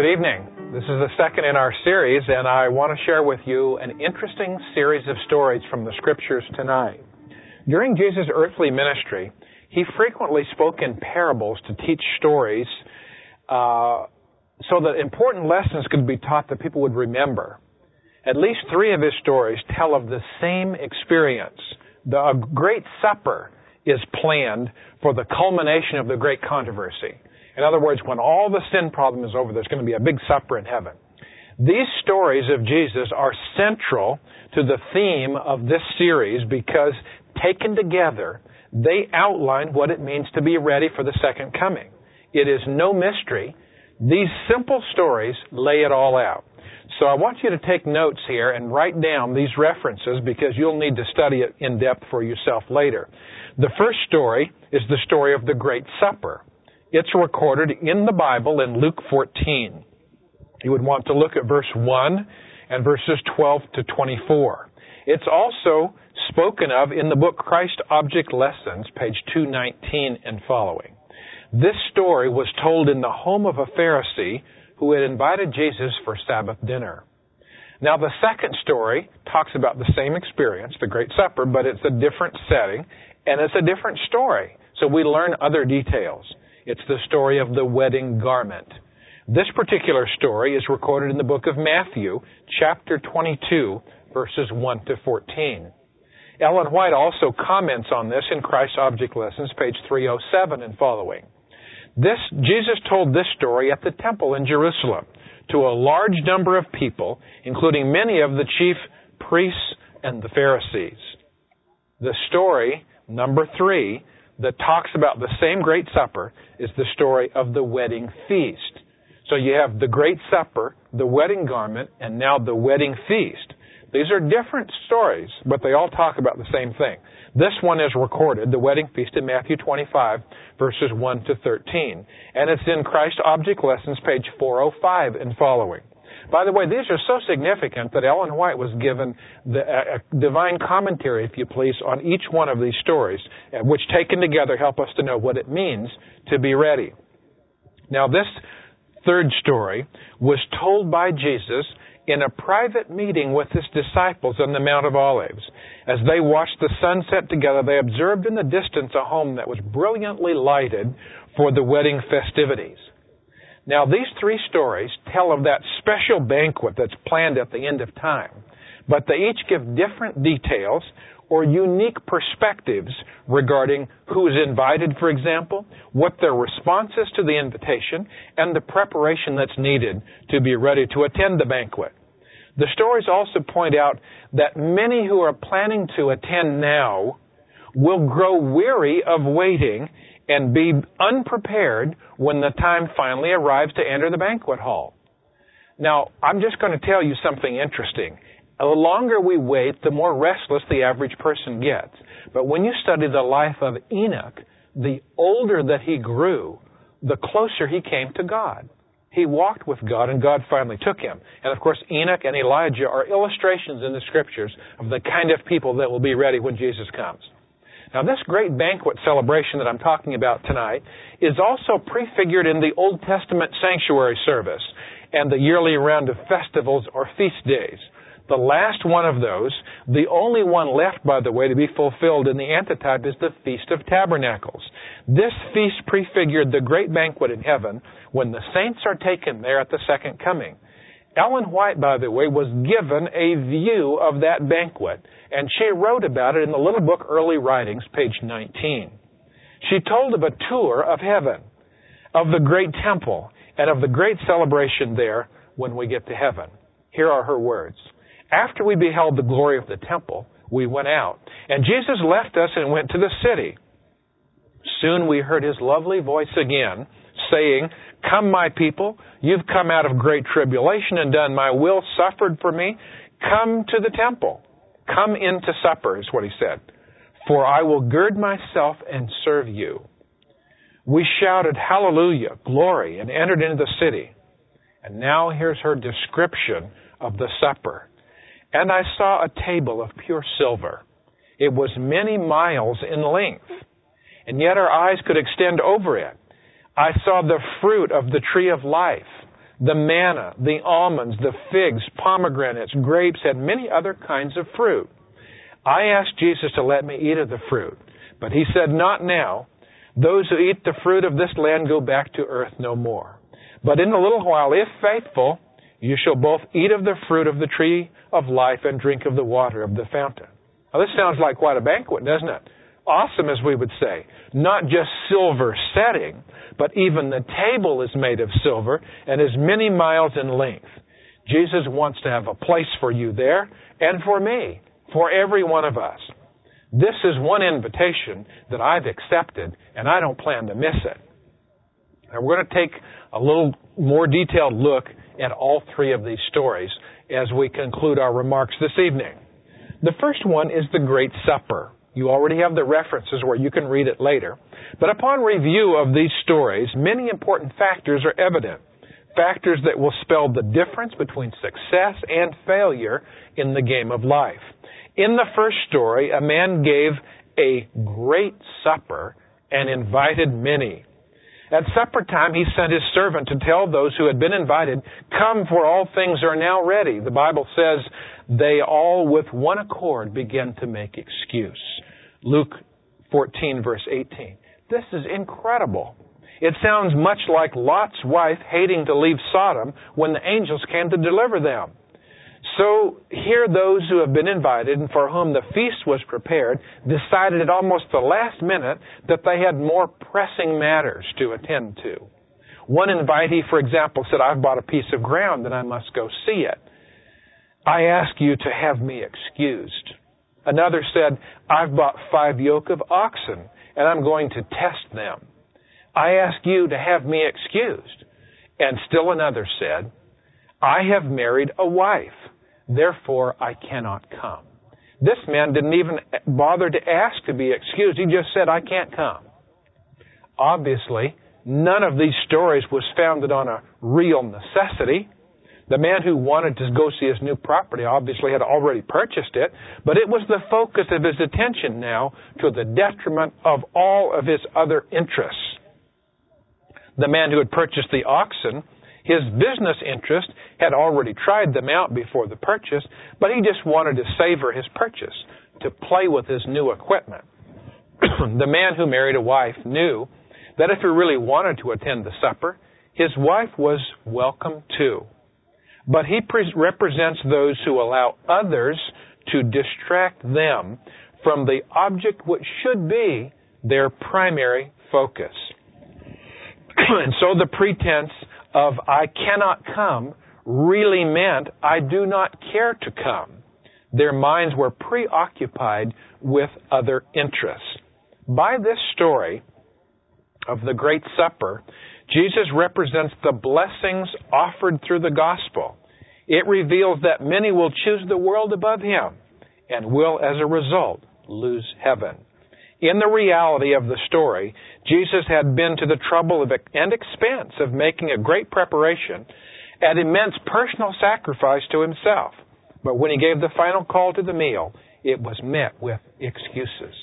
Good evening. This is the second in our series, and I want to share with you an interesting series of stories from the Scriptures tonight. During Jesus' earthly ministry, he frequently spoke in parables to teach stories so that important lessons could be taught that people would remember. At least three of his stories tell of the same experience. The Great Supper is planned for the culmination of the great controversy. In other words, when all the sin problem is over, there's going to be a big supper in heaven. These stories of Jesus are central to the theme of this series because, taken together, they outline what it means to be ready for the second coming. It is no mystery. These simple stories lay it all out. So I want you to take notes here and write down these references because you'll need to study it in depth for yourself later. The first story is the story of the Great Supper. It's recorded in the Bible in Luke 14. You would want to look at verse 1 and verses 12 to 24. It's also spoken of in the book Christ Object Lessons, page 219 and following. This story was told in the home of a Pharisee who had invited Jesus for Sabbath dinner. Now, the second story talks about the same experience, the Great Supper, but it's a different setting, and it's a different story. So we learn other details. It's the story of the wedding garment. This particular story is recorded in the book of Matthew, chapter 22, verses 1 to 14. Ellen White also comments on this in Christ's Object Lessons, page 307 and following. Jesus told this story at the temple in Jerusalem to a large number of people, including many of the chief priests and the Pharisees. The story, number 3, that talks about the same Great Supper is the story of the wedding feast. So you have the Great Supper, the wedding garment, and now the wedding feast. These are different stories, but they all talk about the same thing. This one is recorded, the wedding feast, in Matthew 25, verses 1 to 13. And it's in Christ Object Lessons, page 405 and following. By the way, these are so significant that Ellen White was given a divine commentary, if you please, on each one of these stories, which taken together help us to know what it means to be ready. Now, this third story was told by Jesus in a private meeting with his disciples on the Mount of Olives. As they watched the sun set together, they observed in the distance a home that was brilliantly lighted for the wedding festivities. Now, these three stories tell of that special banquet that's planned at the end of time, but they each give different details or unique perspectives regarding who is invited, for example, what their response is to the invitation, and the preparation that's needed to be ready to attend the banquet. The stories also point out that many who are planning to attend now will grow weary of waiting and be unprepared when the time finally arrives to enter the banquet hall. Now, I'm just going to tell you something interesting. The longer we wait, the more restless the average person gets. But when you study the life of Enoch, the older that he grew, the closer he came to God. He walked with God, and God finally took him. And of course, Enoch and Elijah are illustrations in the Scriptures of the kind of people that will be ready when Jesus comes. Now, this great banquet celebration that I'm talking about tonight is also prefigured in the Old Testament sanctuary service and the yearly round of festivals or feast days. The last one of those, the only one left, by the way, to be fulfilled in the antitype, is the Feast of Tabernacles. This feast prefigured the great banquet in heaven when the saints are taken there at the second coming. Ellen White, by the way, was given a view of that banquet, and she wrote about it in the little book Early Writings, page 19. She told of a tour of heaven, of the great temple, and of the great celebration there when we get to heaven. Here are her words. After we beheld the glory of the temple, we went out, and Jesus left us and went to the city. Soon we heard his lovely voice again, saying, "Come, my people, you've come out of great tribulation and done my will, suffered for me. Come to the temple. Come into supper," is what he said. "For I will gird myself and serve you." We shouted, "Hallelujah, glory," and entered into the city. And now here's her description of the supper. "And I saw a table of pure silver. It was many miles in length, and yet our eyes could extend over it. I saw the fruit of the tree of life, the manna, the almonds, the figs, pomegranates, grapes, and many other kinds of fruit. I asked Jesus to let me eat of the fruit, but he said, not now. Those who eat the fruit of this land go back to earth no more. But in a little while, if faithful, you shall both eat of the fruit of the tree of life and drink of the water of the fountain. Now this sounds like quite a banquet, doesn't it? Awesome, as we would say. Not just silver setting, but even the table is made of silver and is many miles in length. Jesus wants to have a place for you there and for me, for every one of us. This is one invitation that I've accepted, and I don't plan to miss it. And we're going to take a little more detailed look at all three of these stories as we conclude our remarks this evening. The first one is the Great Supper. You already have the references where you can read it later. But upon review of these stories, many important factors are evident. Factors that will spell the difference between success and failure in the game of life. In the first story, a man gave a great supper and invited many. At supper time, he sent his servant to tell those who had been invited, "Come, for all things are now ready." The Bible says they all with one accord began to make excuse. Luke 14, verse 18. This is incredible. It sounds much like Lot's wife hating to leave Sodom when the angels came to deliver them. So here those who have been invited and for whom the feast was prepared decided at almost the last minute that they had more pressing matters to attend to. One invitee, for example, said, "I've bought a piece of ground and I must go see it. I ask you to have me excused." Another said, "I've bought 5 yoke of oxen and I'm going to test them. I ask you to have me excused." And still another said, "I have married a wife. Therefore, I cannot come." This man didn't even bother to ask to be excused. He just said, "I can't come." Obviously, none of these stories was founded on a real necessity. The man who wanted to go see his new property obviously had already purchased it, but it was the focus of his attention now to the detriment of all of his other interests. The man who had purchased the oxen, his business interest had already tried them out before the purchase, but he just wanted to savor his purchase, to play with his new equipment. The man who married a wife knew that if he really wanted to attend the supper, his wife was welcome too. But he represents those who allow others to distract them from the object which should be their primary focus. And so the pretense of "I cannot come" really meant "I do not care to come." Their minds were preoccupied with other interests. By this story of the Great Supper, Jesus represents the blessings offered through the gospel. It reveals that many will choose the world above Him and will, as a result, lose heaven. In the reality of the story, Jesus had been to the trouble and expense of making a great preparation at immense personal sacrifice to Himself. But when He gave the final call to the meal, it was met with excuses.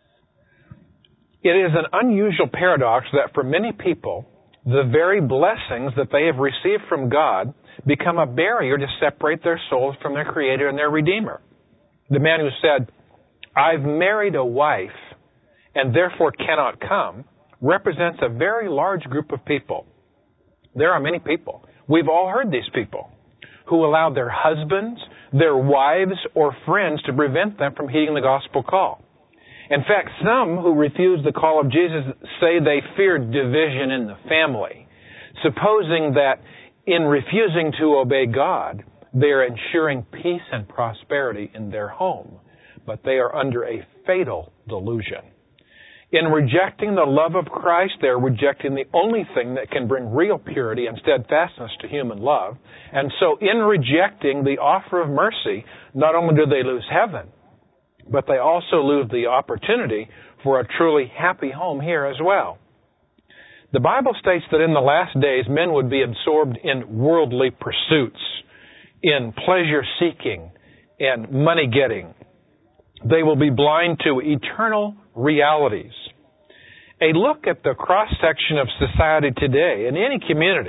It is an unusual paradox that for many people, the very blessings that they have received from God become a barrier to separate their souls from their Creator and their Redeemer. The man who said, "I've married a wife and therefore cannot come," represents a very large group of people. There are many people, we've all heard these people, who allow their husbands, their wives, or friends to prevent them from heeding the gospel call. In fact, some who refuse the call of Jesus say they fear division in the family, supposing that in refusing to obey God, they are ensuring peace and prosperity in their home. But they are under a fatal delusion. In rejecting the love of Christ, they're rejecting the only thing that can bring real purity and steadfastness to human love. And so in rejecting the offer of mercy, not only do they lose heaven, but they also lose the opportunity for a truly happy home here as well. The Bible states that in the last days, men would be absorbed in worldly pursuits, in pleasure-seeking and money-getting. They will be blind to eternal realities. A look at the cross-section of society today in any community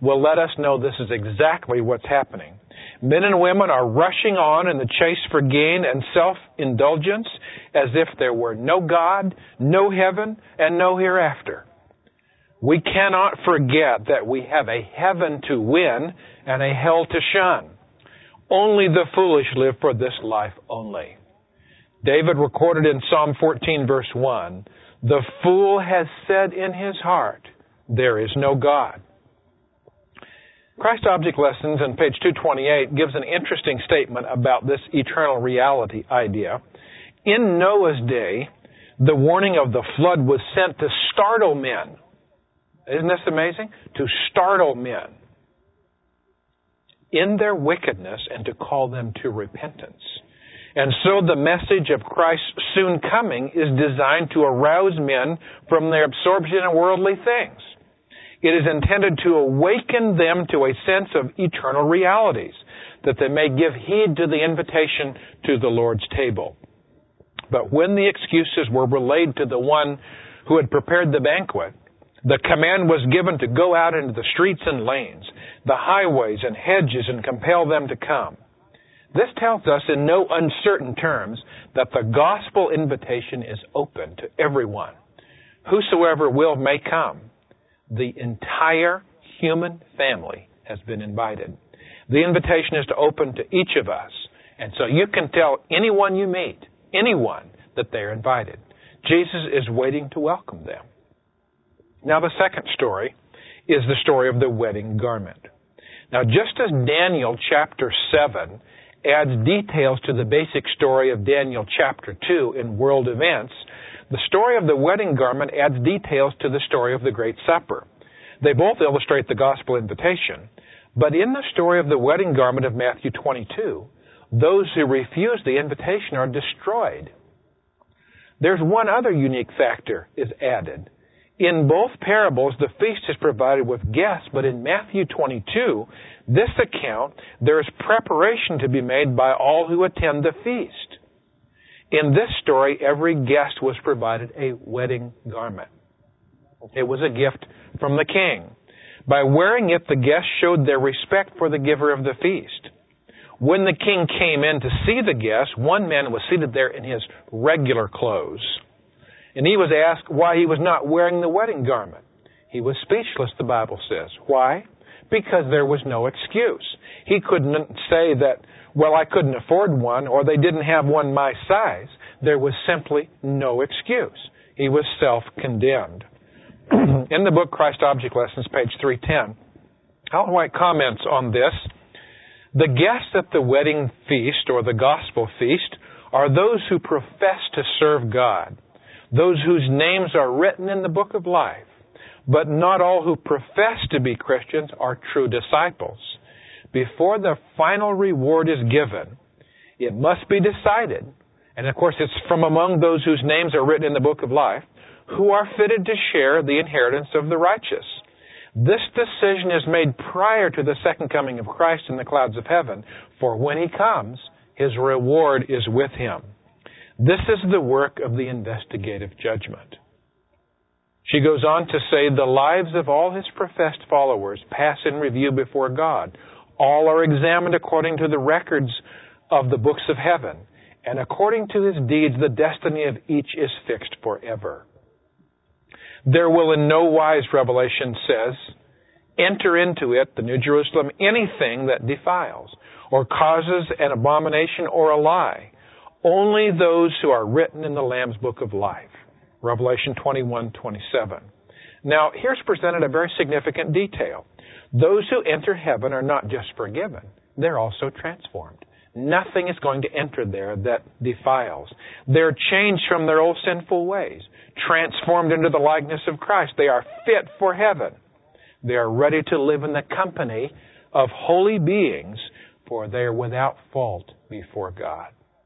will let us know this is exactly what's happening. Men and women are rushing on in the chase for gain and self-indulgence as if there were no God, no heaven, and no hereafter. We cannot forget that we have a heaven to win and a hell to shun. Only the foolish live for this life only. David recorded in Psalm 14, verse 1, "The fool has said in his heart, there is no God." Christ Object Lessons on page 228 gives an interesting statement about this eternal reality idea. In Noah's day, the warning of the flood was sent to startle men. Isn't this amazing? To startle men in their wickedness and to call them to repentance. And so the message of Christ's soon coming is designed to arouse men from their absorption in worldly things. It is intended to awaken them to a sense of eternal realities, that they may give heed to the invitation to the Lord's table. But when the excuses were relayed to the one who had prepared the banquet, the command was given to go out into the streets and lanes, the highways and hedges, and compel them to come. This tells us in no uncertain terms that the gospel invitation is open to everyone. Whosoever will may come. The entire human family has been invited. The invitation is to open to each of us. And so you can tell anyone you meet, anyone, that they're invited. Jesus is waiting to welcome them. Now the second story is the story of the wedding garment. Now just as Daniel chapter 7 adds details to the basic story of Daniel chapter 2 in world events, the story of the wedding garment adds details to the story of the Great Supper. They both illustrate the gospel invitation, but in the story of the wedding garment of Matthew 22, those who refuse the invitation are destroyed. There's one other unique factor is added. In both parables, the feast is provided with guests, but in Matthew 22, this account, there is preparation to be made by all who attend the feast. In this story, every guest was provided a wedding garment. It was a gift from the king. By wearing it, the guests showed their respect for the giver of the feast. When the king came in to see the guests, one man was seated there in his regular clothes. And he was asked why he was not wearing the wedding garment. He was speechless, the Bible says. Why? Because there was no excuse. He couldn't say that, well, I couldn't afford one, or they didn't have one my size. There was simply no excuse. He was self-condemned. In the book Christ Object Lessons, page 310, Ellen White comments on this. The guests at the wedding feast, or the gospel feast, are those who profess to serve God, those whose names are written in the book of life. But not all who profess to be Christians are true disciples. Before the final reward is given, it must be decided, and of course it's from among those whose names are written in the book of life, who are fitted to share the inheritance of the righteous. This decision is made prior to the second coming of Christ in the clouds of heaven, for when He comes, His reward is with Him. This is the work of the investigative judgment. She goes on to say, the lives of all His professed followers pass in review before God. All are examined according to the records of the books of heaven, and according to His deeds, the destiny of each is fixed forever. There will in no wise, Revelation says, enter into it, the New Jerusalem, anything that defiles, or causes an abomination or a lie. Only those who are written in the Lamb's book of life. Revelation 21:27. Now, here's presented a very significant detail. Those who enter heaven are not just forgiven, they're also transformed. Nothing is going to enter there that defiles. They're changed from their old sinful ways, transformed into the likeness of Christ. They are fit for heaven. They are ready to live in the company of holy beings, for they are without fault before God.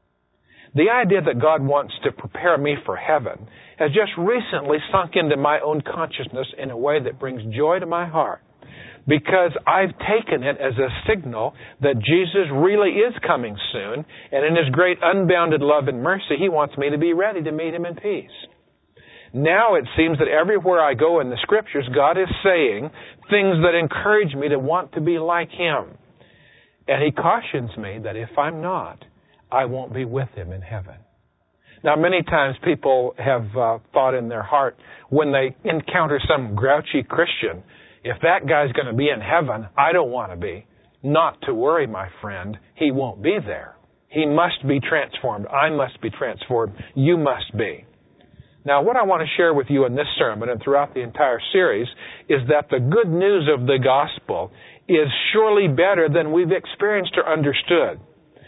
The idea that God wants to prepare me for heaven has just recently sunk into my own consciousness in a way that brings joy to my heart, because I've taken it as a signal that Jesus really is coming soon, and in His great unbounded love and mercy, He wants me to be ready to meet Him in peace. Now it seems that everywhere I go in the Scriptures, God is saying things that encourage me to want to be like Him. And He cautions me that if I'm not, I won't be with Him in heaven. Now, many times people have thought in their heart when they encounter some grouchy Christian, if that guy's going to be in heaven, I don't want to be. Not to worry, my friend, he won't be there. He must be transformed. I must be transformed. You must be. Now, what I want to share with you in this sermon and throughout the entire series is that the good news of the gospel is surely better than we've experienced or understood.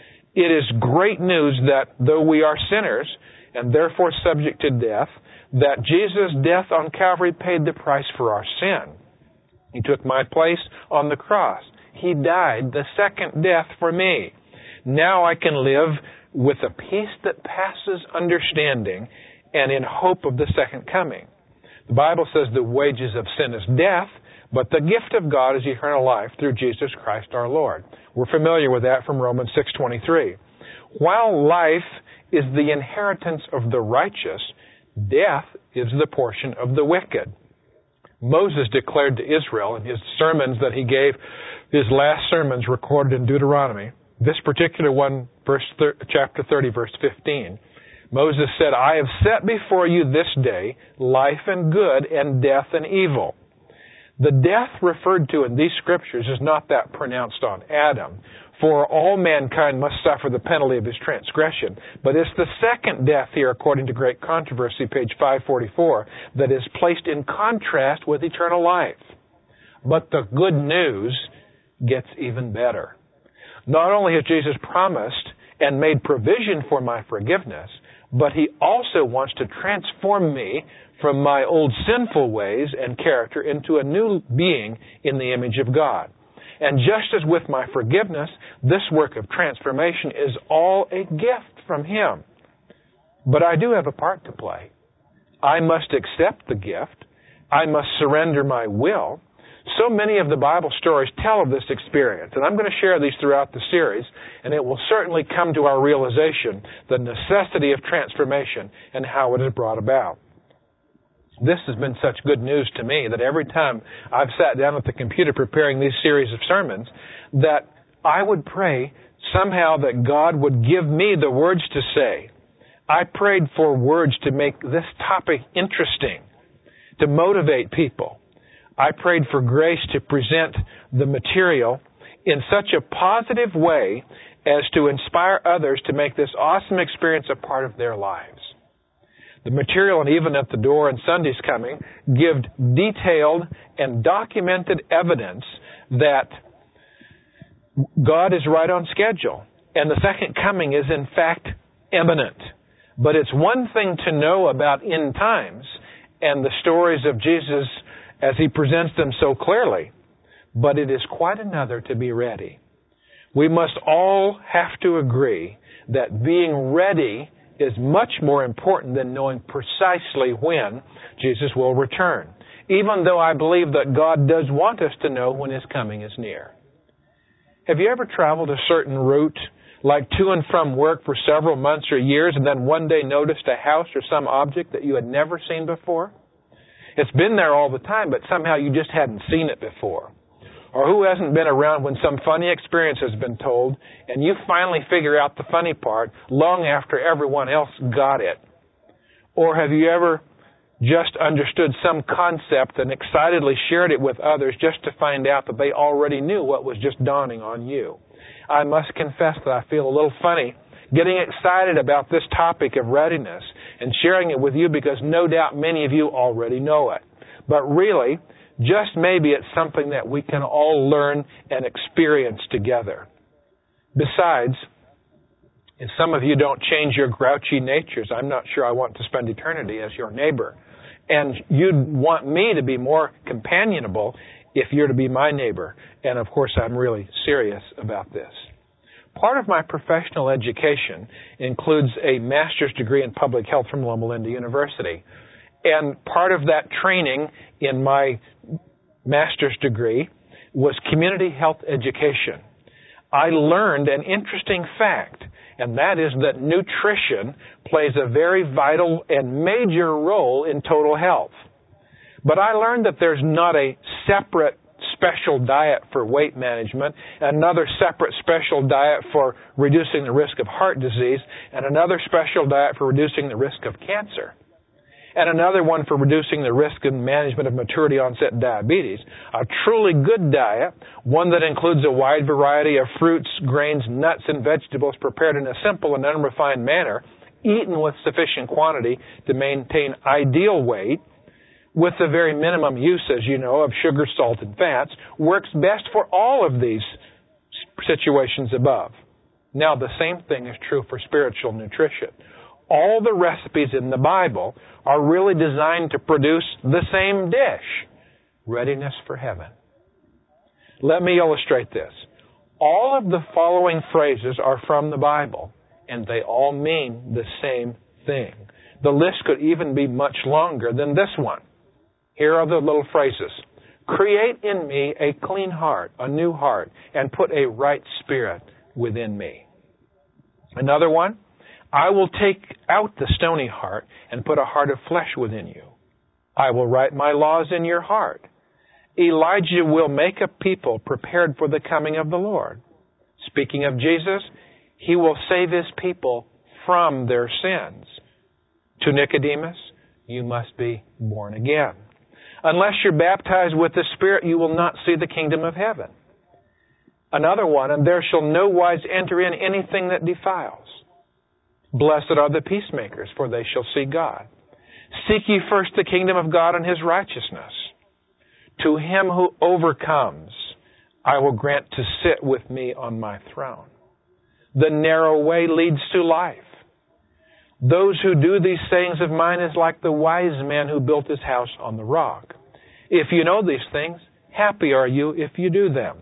It is great news that though we are sinners and therefore subject to death, that Jesus' death on Calvary paid the price for our sin. He took my place on the cross. He died the second death for me. Now I can live with a peace that passes understanding and in hope of the second coming. The Bible says the wages of sin is death, but the gift of God is eternal life through Jesus Christ our Lord. We're familiar with that from Romans 6:23. While life is the inheritance of the righteous, death is the portion of the wicked. Moses declared to Israel in his sermons that he gave, his last sermons recorded in Deuteronomy, this particular one, chapter 30, verse 15, Moses said, I have set before you this day life and good and death and evil. The death referred to in these scriptures is not that pronounced on Adam, for all mankind must suffer the penalty of his transgression. But it's the second death here, according to Great Controversy, page 544, that is placed in contrast with eternal life. But the good news gets even better. Not only has Jesus promised and made provision for my forgiveness, but He also wants to transform me from my old sinful ways and character into a new being in the image of God. And just as with my forgiveness, this work of transformation is all a gift from Him. But I do have a part to play. I must accept the gift. I must surrender my will. So many of the Bible stories tell of this experience, and I'm going to share these throughout the series, and it will certainly come to our realization the necessity of transformation and how it is brought about. This has been such good news to me that every time I've sat down at the computer preparing these series of sermons, that I would pray somehow that God would give me the words to say. I prayed for words to make this topic interesting, to motivate people. I prayed for grace to present the material in such a positive way as to inspire others to make this awesome experience a part of their lives. The material, and even at the door and Sunday's coming, give detailed and documented evidence that God is right on schedule. And the second coming is in fact imminent. But it's one thing to know about end times and the stories of Jesus as He presents them so clearly, but it is quite another to be ready. We must all have to agree that being ready is much more important than knowing precisely when Jesus will return, even though I believe that God does want us to know when His coming is near. Have you ever traveled a certain route, like to and from work for several months or years, and then one day noticed a house or some object that you had never seen before? It's been there all the time, but somehow you just hadn't seen it before. Or who hasn't been around when some funny experience has been told, and you finally figure out the funny part long after everyone else got it? Or have you ever just understood some concept and excitedly shared it with others just to find out that they already knew what was just dawning on you? I must confess that I feel a little funny getting excited about this topic of readiness and sharing it with you because no doubt many of you already know it. But really, just maybe it's something that we can all learn and experience together. Besides, if some of you don't change your grouchy natures, I'm not sure I want to spend eternity as your neighbor. And you'd want me to be more companionable if you're to be my neighbor. And of course, I'm really serious about this. Part of my professional education includes a master's degree in public health from Loma Linda University. And part of that training in my master's degree was community health education. I learned an interesting fact, and that is that nutrition plays a very vital and major role in total health. But I learned that there's not a separate special diet for weight management, another separate special diet for reducing the risk of heart disease, and another special diet for reducing the risk of cancer, and another one for reducing the risk and management of maturity onset diabetes. A truly good diet, one that includes a wide variety of fruits, grains, nuts, and vegetables prepared in a simple and unrefined manner, eaten with sufficient quantity to maintain ideal weight, with the very minimum use, as you know, of sugar, salt, and fats, works best for all of these situations above. Now, the same thing is true for spiritual nutrition. All the recipes in the Bible are really designed to produce the same dish, readiness for heaven. Let me illustrate this. All of the following phrases are from the Bible, and they all mean the same thing. The list could even be much longer than this one. Here are the little phrases. Create in me a clean heart, a new heart, and put a right spirit within me. Another one. I will take out the stony heart and put a heart of flesh within you. I will write my laws in your heart. Elijah will make a people prepared for the coming of the Lord. Speaking of Jesus, He will save His people from their sins. To Nicodemus, you must be born again. Unless you're baptized with the Spirit, you will not see the kingdom of heaven. Another one, and there shall no wise enter in anything that defiles. Blessed are the peacemakers, for they shall see God. Seek ye first the kingdom of God and His righteousness. To him who overcomes, I will grant to sit with me on my throne. The narrow way leads to life. Those who do these sayings of mine is like the wise man who built his house on the rock. If you know these things, happy are you if you do them.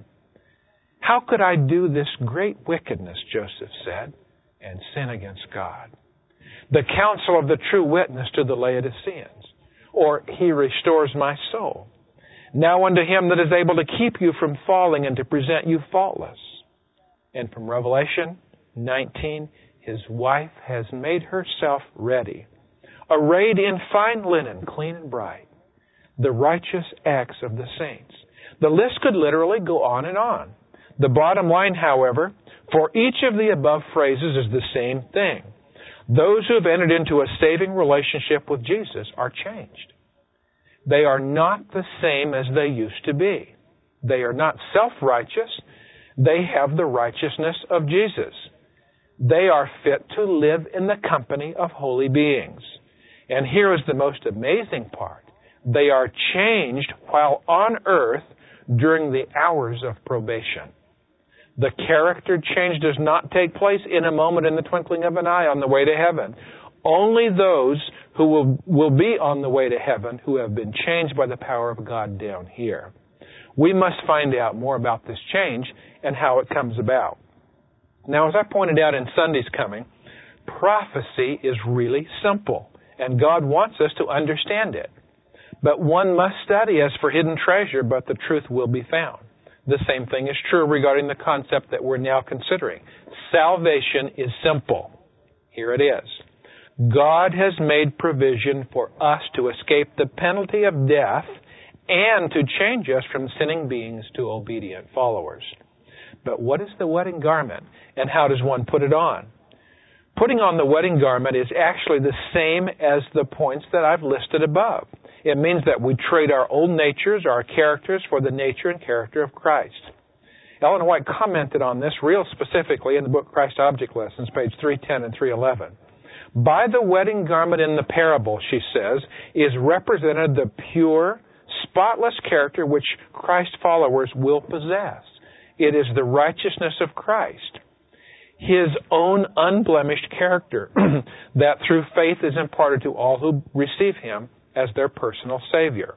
How could I do this great wickedness, Joseph said, and sin against God? The counsel of the true witness to the Laodiceans, or He restores my soul. Now unto Him that is able to keep you from falling and to present you faultless. And from Revelation 19, His wife has made herself ready, arrayed in fine linen, clean and bright, the righteous acts of the saints. The list could literally go on and on. The bottom line, however, for each of the above phrases is the same thing. Those who have entered into a saving relationship with Jesus are changed. They are not the same as they used to be. They are not self-righteous. They have the righteousness of Jesus. They are fit to live in the company of holy beings. And here is the most amazing part. They are changed while on earth during the hours of probation. The character change does not take place in a moment, in the twinkling of an eye, on the way to heaven. Only those who will be on the way to heaven who have been changed by the power of God down here. We must find out more about this change and how it comes about. Now, as I pointed out in Sunday's coming, prophecy is really simple, and God wants us to understand it. But one must study as for hidden treasure, but the truth will be found. The same thing is true regarding the concept that we're now considering. Salvation is simple. Here it is. God has made provision for us to escape the penalty of death and to change us from sinning beings to obedient followers. But what is the wedding garment, and how does one put it on? Putting on the wedding garment is actually the same as the points that I've listed above. It means that we trade our old natures, our characters, for the nature and character of Christ. Ellen White commented on this real specifically in the book Christ Object Lessons, page 310 and 311. By the wedding garment in the parable, she says, is represented the pure, spotless character which Christ followers will possess. It is the righteousness of Christ, His own unblemished character that through faith is imparted to all who receive Him as their personal Savior.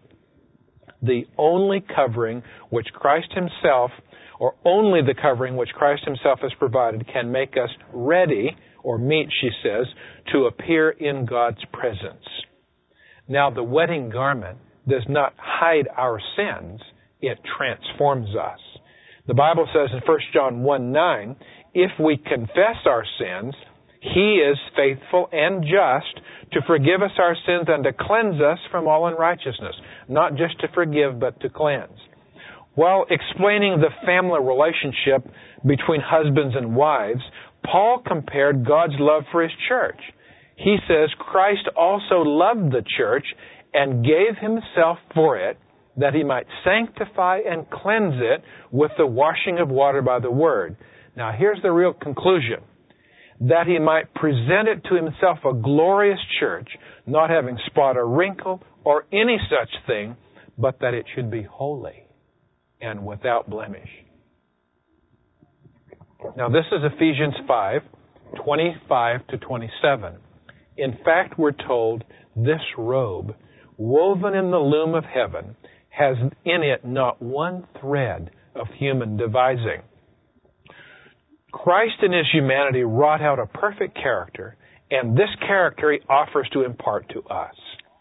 The only covering which Christ Himself, or only the covering which Christ Himself has provided, can make us ready, or meet, she says, to appear in God's presence. Now, the wedding garment does not hide our sins, it transforms us. The Bible says in 1 John 1:9, if we confess our sins, He is faithful and just to forgive us our sins and to cleanse us from all unrighteousness. Not just to forgive, but to cleanse. While explaining the family relationship between husbands and wives, Paul compared God's love for His church. He says, Christ also loved the church and gave Himself for it, that He might sanctify and cleanse it with the washing of water by the Word. Now here's the real conclusion. That He might present it to Himself a glorious church, not having spot or wrinkle or any such thing, but that it should be holy and without blemish. Now this is Ephesians 5:25 to 27. In fact, we're told this robe, woven in the loom of heaven, has in it not one thread of human devising. Christ in His humanity wrought out a perfect character, and this character He offers to impart to us.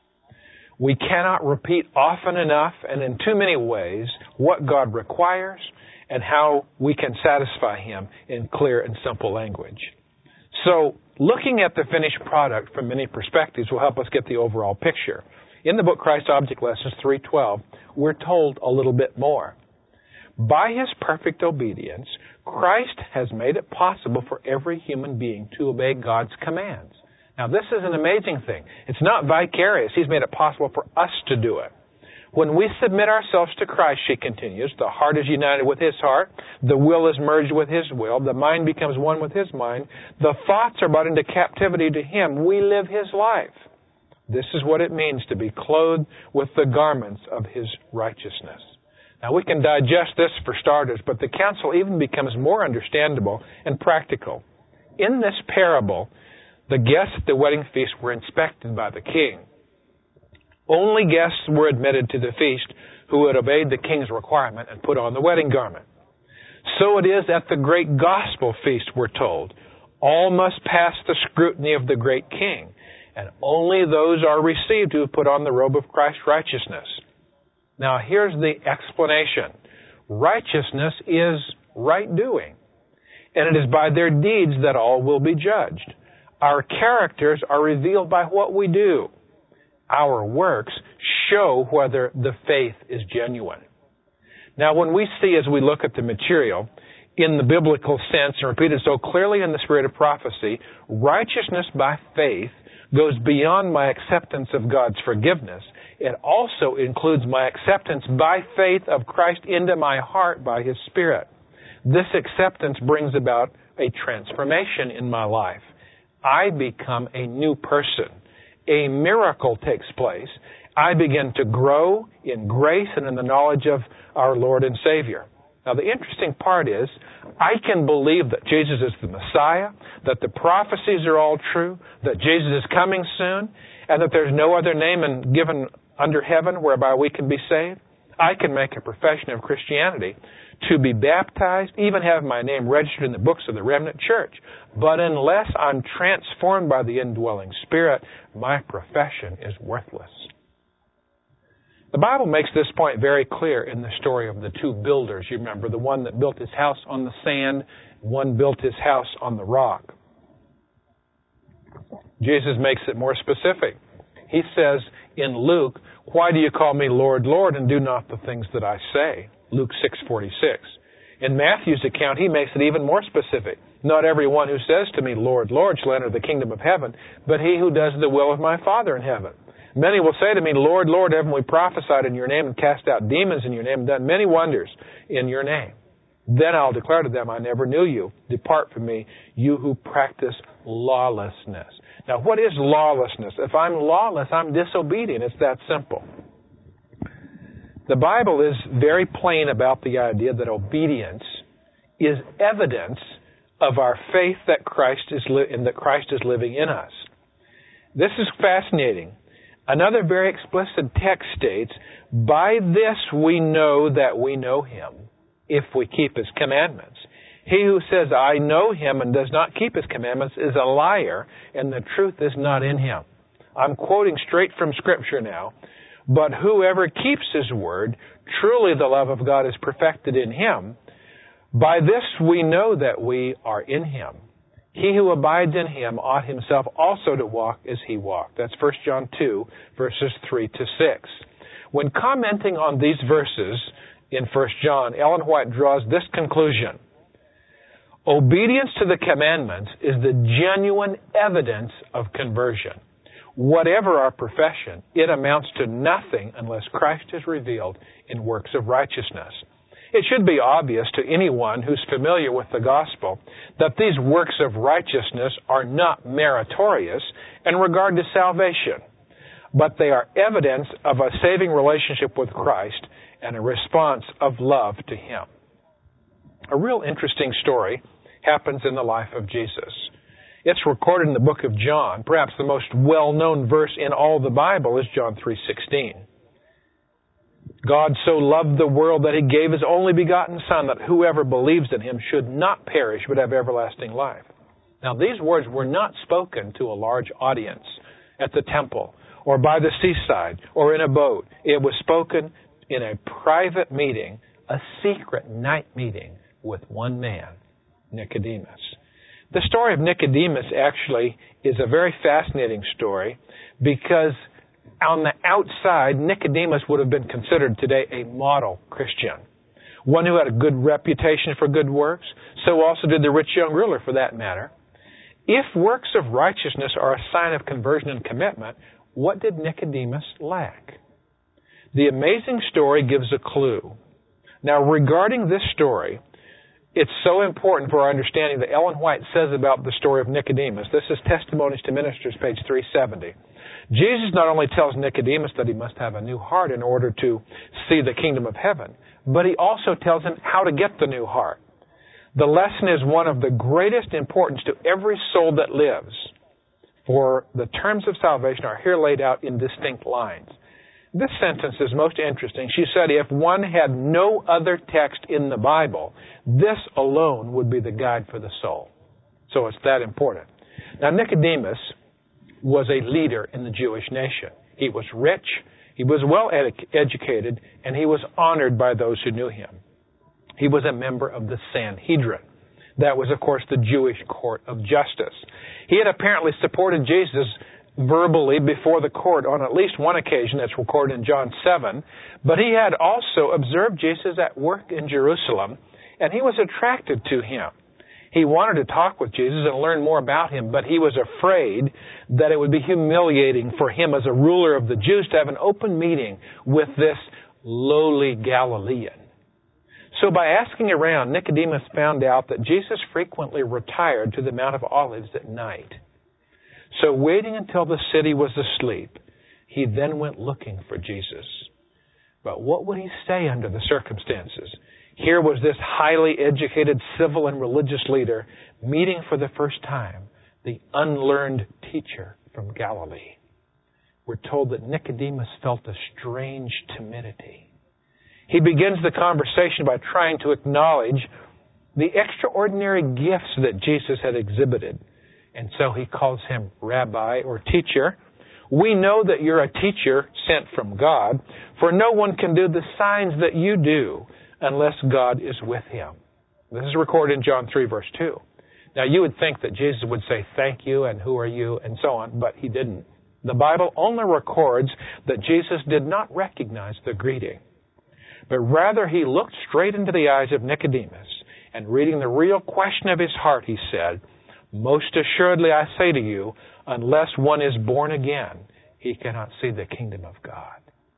We cannot repeat often enough and in too many ways what God requires and how we can satisfy Him in clear and simple language. So, looking at the finished product from many perspectives will help us get the overall picture. In the book Christ Object Lessons 3:12, we're told a little bit more. By His perfect obedience, Christ has made it possible for every human being to obey God's commands. Now, this is an amazing thing. It's not vicarious. He's made it possible for us to do it. When we submit ourselves to Christ, she continues, the heart is united with His heart, the will is merged with His will, the mind becomes one with His mind, the thoughts are brought into captivity to Him, we live His life. This is what it means to be clothed with the garments of His righteousness. Now, we can digest this for starters, but the counsel even becomes more understandable and practical. In this parable, the guests at the wedding feast were inspected by the king. Only guests were admitted to the feast who had obeyed the king's requirement and put on the wedding garment. So it is at the great gospel feast, we're told. All must pass the scrutiny of the great king, and only those are received who have put on the robe of Christ's righteousness. Now, here's the explanation. Righteousness is right doing, and it is by their deeds that all will be judged. Our characters are revealed by what we do. Our works show whether the faith is genuine. Now, when we see, as we look at the material, in the biblical sense, and repeated so clearly in the spirit of prophecy, righteousness by faith goes beyond my acceptance of God's forgiveness. It also includes my acceptance by faith of Christ into my heart by His Spirit. This acceptance brings about a transformation in my life. I become a new person. A miracle takes place. I begin to grow in grace and in the knowledge of our Lord and Savior. Now, the interesting part is, I can believe that Jesus is the Messiah, that the prophecies are all true, that Jesus is coming soon, and that there's no other name given under heaven whereby we can be saved. I can make a profession of Christianity to be baptized, even have my name registered in the books of the remnant church. But unless I'm transformed by the indwelling Spirit, my profession is worthless. The Bible makes this point very clear in the story of the two builders. You remember, the one that built his house on the sand, one built his house on the rock. Jesus makes it more specific. He says in Luke, "Why do you call me Lord, Lord, and do not the things that I say?" Luke 6:46. In Matthew's account, he makes it even more specific. "Not everyone who says to me, Lord, Lord, shall enter the kingdom of heaven, but he who does the will of my Father in heaven. Many will say to me, Lord, Lord, haven't we prophesied in your name and cast out demons in your name and done many wonders in your name? Then I'll declare to them, I never knew you. Depart from me, you who practice lawlessness." Now, what is lawlessness? If I'm lawless, I'm disobedient. It's that simple. The Bible is very plain about the idea that obedience is evidence of our faith that Christ is living in us. This is fascinating. Another very explicit text states, "By this we know that we know Him, if we keep His commandments. He who says, I know Him, and does not keep His commandments is a liar, and the truth is not in him." I'm quoting straight from Scripture now. "But whoever keeps His word, truly the love of God is perfected in him. By this we know that we are in Him. He who abides in Him ought himself also to walk as He walked. That's 1 John 2, verses 3 to 6. When commenting on these verses in 1 John, Ellen White draws this conclusion. Obedience to the commandments is the genuine evidence of conversion. Whatever our profession, it amounts to nothing unless Christ is revealed in works of righteousness. It should be obvious to anyone who's familiar with the gospel that these works of righteousness are not meritorious in regard to salvation, but they are evidence of a saving relationship with Christ and a response of love to Him. A real interesting story happens in the life of Jesus. It's recorded in the book of John. Perhaps the most well-known verse in all the Bible is John 3:16. God so loved the world that He gave His only begotten Son, that whoever believes in Him should not perish but have everlasting life. Now, these words were not spoken to a large audience at the temple or by the seaside or in a boat. It was spoken in a private meeting, a secret night meeting with one man, Nicodemus. The story of Nicodemus actually is a very fascinating story because on the outside, Nicodemus would have been considered today a model Christian, one who had a good reputation for good works. So also did the rich young ruler, for that matter. If works of righteousness are a sign of conversion and commitment, what did Nicodemus lack? The amazing story gives a clue. Now, regarding this story, it's so important for our understanding that Ellen White says about the story of Nicodemus. This is Testimonies to Ministers, page 370. Jesus not only tells Nicodemus that he must have a new heart in order to see the kingdom of heaven, but He also tells him how to get the new heart. The lesson is one of the greatest importance to every soul that lives. For the terms of salvation are here laid out in distinct lines. This sentence is most interesting. She said, if one had no other text in the Bible, this alone would be the guide for the soul. So it's that important. Now, Nicodemus was a leader in the Jewish nation. He was rich, he was well educated, and he was honored by those who knew him. He was a member of the Sanhedrin. That was, of course, the Jewish court of justice. He had apparently supported Jesus verbally before the court on at least one occasion that's recorded in John 7, but he had also observed Jesus at work in Jerusalem, and he was attracted to Him. He wanted to talk with Jesus and learn more about Him, but he was afraid that it would be humiliating for him as a ruler of the Jews to have an open meeting with this lowly Galilean. So by asking around, Nicodemus found out that Jesus frequently retired to the Mount of Olives at night. So waiting until the city was asleep, he then went looking for Jesus. But what would he say under the circumstances? Here was this highly educated civil and religious leader meeting for the first time the unlearned teacher from Galilee. We're told that Nicodemus felt a strange timidity. He begins the conversation by trying to acknowledge the extraordinary gifts that Jesus had exhibited. And so he calls him rabbi or teacher. We know that you're a teacher sent from God, for no one can do the signs that you do unless God is with him. This is recorded in John 3, verse 2. Now, you would think that Jesus would say, thank you, and who are you, and so on, but He didn't. The Bible only records that Jesus did not recognize the greeting, but rather He looked straight into the eyes of Nicodemus, and reading the real question of his heart, He said, most assuredly I say to you, unless one is born again, he cannot see the kingdom of God.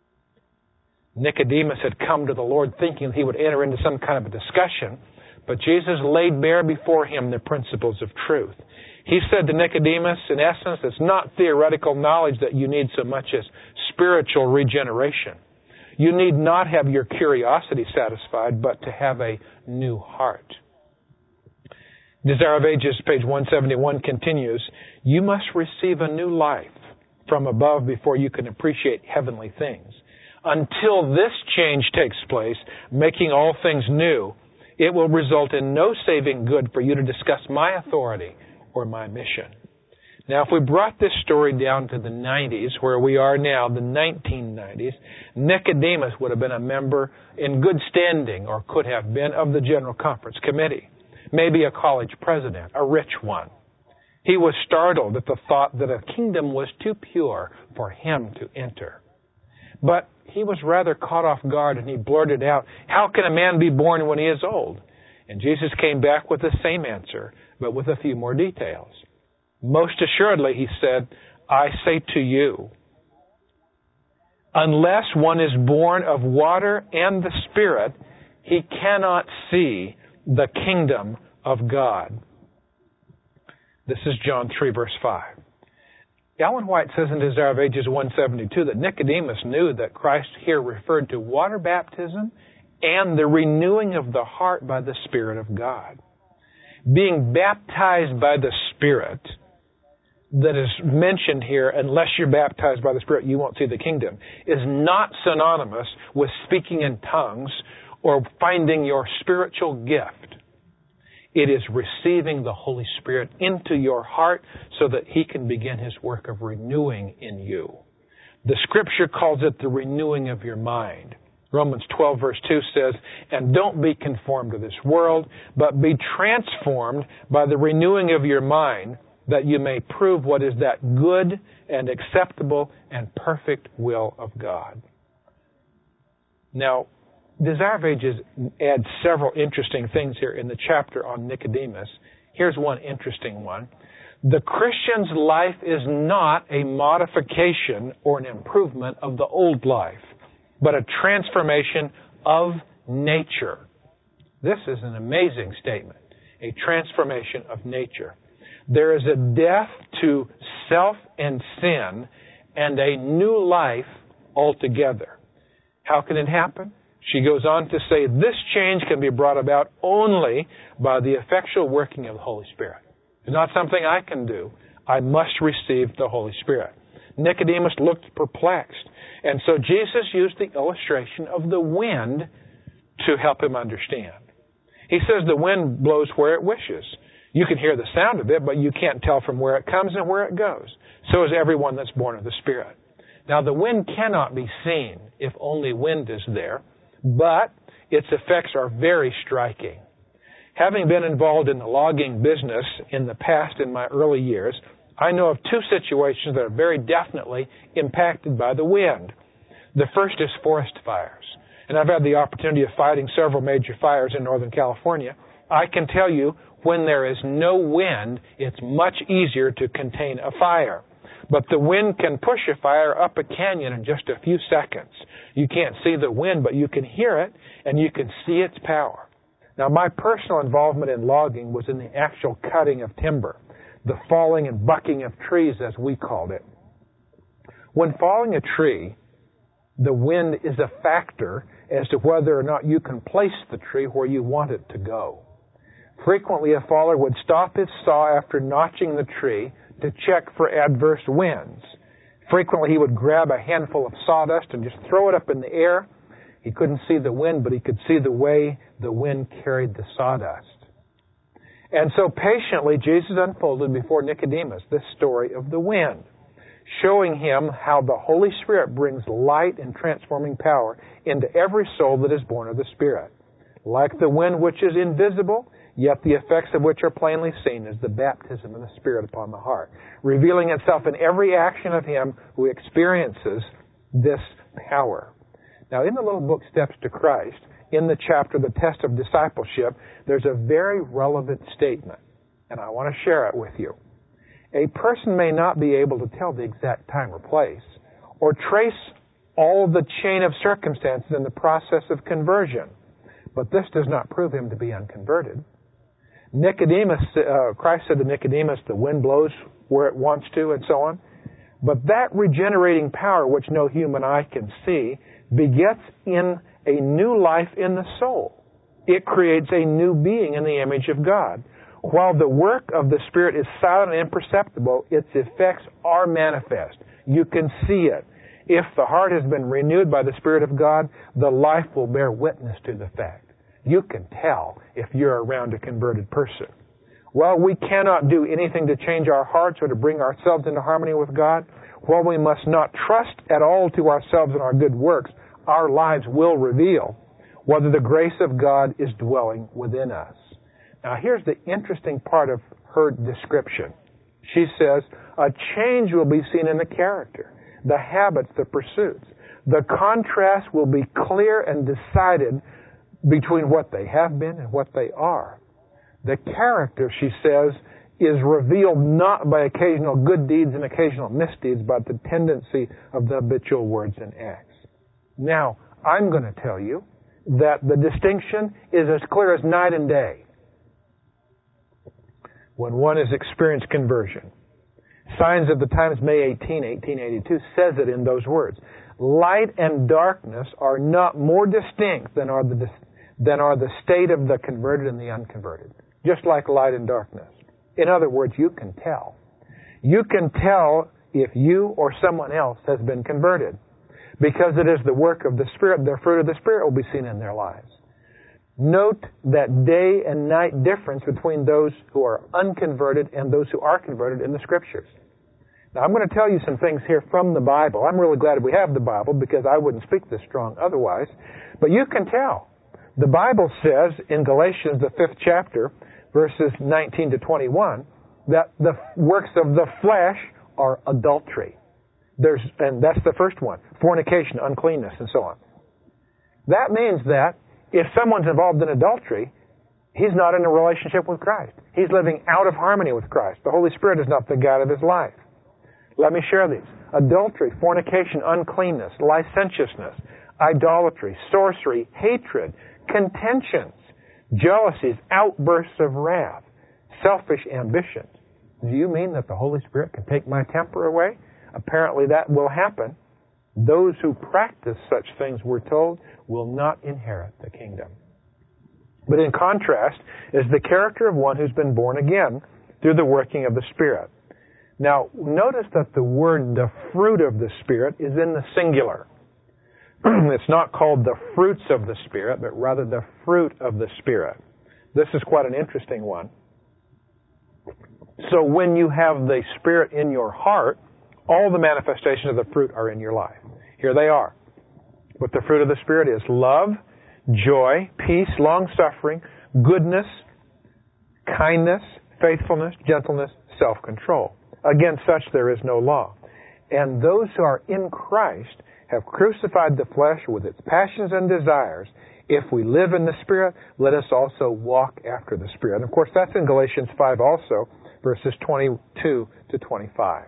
Nicodemus had come to the Lord thinking he would enter into some kind of a discussion, but Jesus laid bare before him the principles of truth. He said to Nicodemus, in essence, it's not theoretical knowledge that you need so much as spiritual regeneration. You need not have your curiosity satisfied, but to have a new heart. Desire of Ages, page 171, continues, you must receive a new life from above before you can appreciate heavenly things. Until this change takes place, making all things new, it will result in no saving good for you to discuss my authority or my mission. Now, if we brought this story down to the 90s, where we are now, the 1990s, Nicodemus would have been a member in good standing, or could have been, of the General Conference Committee. Maybe a college president, a rich one. He was startled at the thought that a kingdom was too pure for him to enter. But he was rather caught off guard, and he blurted out, "How can a man be born when he is old?" And Jesus came back with the same answer, but with a few more details. Most assuredly, he said, "I say to you, unless one is born of water and the Spirit, he cannot see the kingdom of God." This is John 3, verse 5. Ellen White says in Desire of Ages 172 that Nicodemus knew that Christ here referred to water baptism and the renewing of the heart by the Spirit of God. Being baptized by the Spirit that is mentioned here, unless you're baptized by the Spirit, you won't see the kingdom, is not synonymous with speaking in tongues or finding your spiritual gift. It is receiving the Holy Spirit into your heart so that He can begin His work of renewing in you. The Scripture calls it the renewing of your mind. Romans 12, verse 2 says, "And don't be conformed to this world, but be transformed by the renewing of your mind, that you may prove what is that good and acceptable and perfect will of God." Now, Desire of Ages adds several interesting things here in the chapter on Nicodemus. Here's one interesting one. The Christian's life is not a modification or an improvement of the old life, but a transformation of nature. This is an amazing statement, a transformation of nature. There is a death to self and sin and a new life altogether. How can it happen? She goes on to say this change can be brought about only by the effectual working of the Holy Spirit. It's not something I can do. I must receive the Holy Spirit. Nicodemus looked perplexed, and so Jesus used the illustration of the wind to help him understand. He says the wind blows where it wishes. You can hear the sound of it, but you can't tell from where it comes and where it goes. So is everyone that's born of the Spirit. Now, the wind cannot be seen if only wind is there, but its effects are very striking. Having been involved in the logging business in the past, in my early years, I know of two situations that are very definitely impacted by the wind. The first is forest fires. And I've had the opportunity of fighting several major fires in Northern California. I can tell you, when there is no wind, it's much easier to contain a fire. But the wind can push a fire up a canyon in just a few seconds. You can't see the wind, but you can hear it, and you can see its power. Now, my personal involvement in logging was in the actual cutting of timber, the falling and bucking of trees, as we called it. When falling a tree, the wind is a factor as to whether or not you can place the tree where you want it to go. Frequently, a faller would stop his saw after notching the tree to check for adverse winds. Frequently, he would grab a handful of sawdust and just throw it up in the air. He couldn't see the wind, but he could see the way the wind carried the sawdust. And so patiently, Jesus unfolded before Nicodemus this story of the wind, showing him how the Holy Spirit brings light and transforming power into every soul that is born of the Spirit. Like the wind which is invisible, yet the effects of which are plainly seen, is the baptism of the Spirit upon the heart, revealing itself in every action of him who experiences this power. Now, in the little book, Steps to Christ, in the chapter, The Test of Discipleship, there's a very relevant statement, and I want to share it with you. A person may not be able to tell the exact time or place, or trace all the chain of circumstances in the process of conversion, but this does not prove him to be unconverted. Christ said to Nicodemus, the wind blows where it wants to, and so on. But that regenerating power, which no human eye can see, begets in a new life in the soul. It creates a new being in the image of God. While the work of the Spirit is silent and imperceptible, its effects are manifest. You can see it. If the heart has been renewed by the Spirit of God, the life will bear witness to the fact. You can tell if you're around a converted person. While we cannot do anything to change our hearts or to bring ourselves into harmony with God, while we must not trust at all to ourselves and our good works, our lives will reveal whether the grace of God is dwelling within us. Now here's the interesting part of her description. She says, a change will be seen in the character, the habits, the pursuits. The contrast will be clear and decided between what they have been and what they are. The character, she says, is revealed not by occasional good deeds and occasional misdeeds, but the tendency of the habitual words and acts. Now, I'm going to tell you that the distinction is as clear as night and day when one has experienced conversion. Signs of the Times, May 18, 1882, says it in those words. Light and darkness are not more distinct than are the state of the converted and the unconverted. Just like light and darkness. In other words, you can tell. You can tell if you or someone else has been converted. Because it is the work of the Spirit, the fruit of the Spirit will be seen in their lives. Note that day and night difference between those who are unconverted and those who are converted in the Scriptures. Now, I'm going to tell you some things here from the Bible. I'm really glad we have the Bible because I wouldn't speak this strong otherwise. But you can tell. The Bible says in Galatians, the 5th chapter, verses 19 to 21, that the works of the flesh are adultery. And that's the first one. Fornication, uncleanness, and so on. That means that if someone's involved in adultery, he's not in a relationship with Christ. He's living out of harmony with Christ. The Holy Spirit is not the guide of his life. Let me share these. Adultery, fornication, uncleanness, licentiousness, idolatry, sorcery, hatred, contentions, jealousies, outbursts of wrath, selfish ambitions. Do you mean that the Holy Spirit can take my temper away? Apparently that will happen. Those who practice such things, we're told, will not inherit the kingdom. But in contrast is the character of one who's been born again through the working of the Spirit. Now, notice that the word, the fruit of the Spirit, is in the singular. It's not called the fruits of the Spirit, but rather the fruit of the Spirit. This is quite an interesting one. So when you have the Spirit in your heart, all the manifestations of the fruit are in your life. Here they are. But the fruit of the Spirit is love, joy, peace, long-suffering, goodness, kindness, faithfulness, gentleness, self-control. Against such there is no law. And those who are in Christ have crucified the flesh with its passions and desires. If we live in the Spirit, let us also walk after the Spirit. And of course, that's in Galatians 5 also, verses 22 to 25.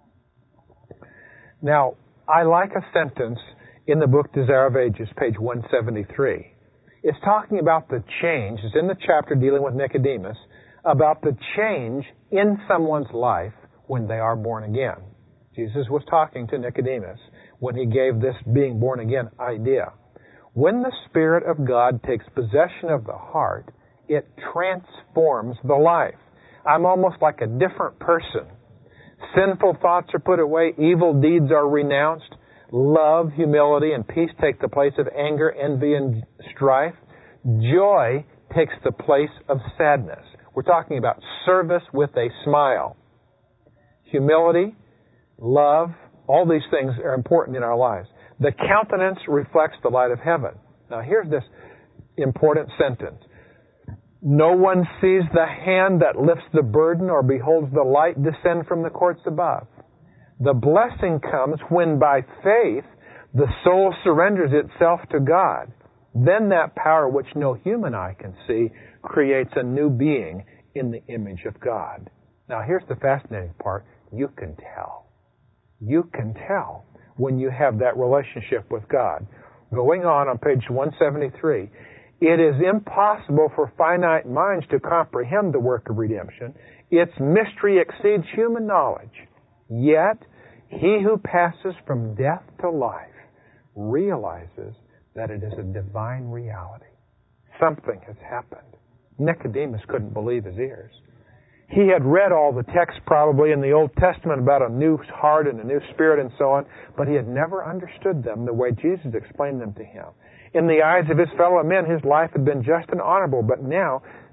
Now, I like a sentence in the book Desire of Ages, page 173. It's talking about the change. It's in the chapter dealing with Nicodemus, about the change in someone's life when they are born again. Jesus was talking to Nicodemus when he gave this being born again idea. When the Spirit of God takes possession of the heart, it transforms the life. I'm almost like a different person. Sinful thoughts are put away, evil deeds are renounced, love, humility, and peace take the place of anger, envy, and strife. Joy takes the place of sadness. We're talking about service with a smile. Humility, love, all these things are important in our lives. The countenance reflects the light of heaven. Now here's this important sentence. No one sees the hand that lifts the burden or beholds the light descend from the courts above. The blessing comes when by faith the soul surrenders itself to God. Then that power which no human eye can see creates a new being in the image of God. Now here's the fascinating part. You can tell. You can tell when you have that relationship with God. Going on page 173, it is impossible for finite minds to comprehend the work of redemption. Its mystery exceeds human knowledge. Yet, he who passes from death to life realizes that it is a divine reality. Something has happened. Nicodemus couldn't believe his ears. He had read all the texts probably in the Old Testament about a new heart and a new spirit and so on, but he had never understood them the way Jesus explained them to him. In the eyes of his fellow men, his life had been just and honorable, but now,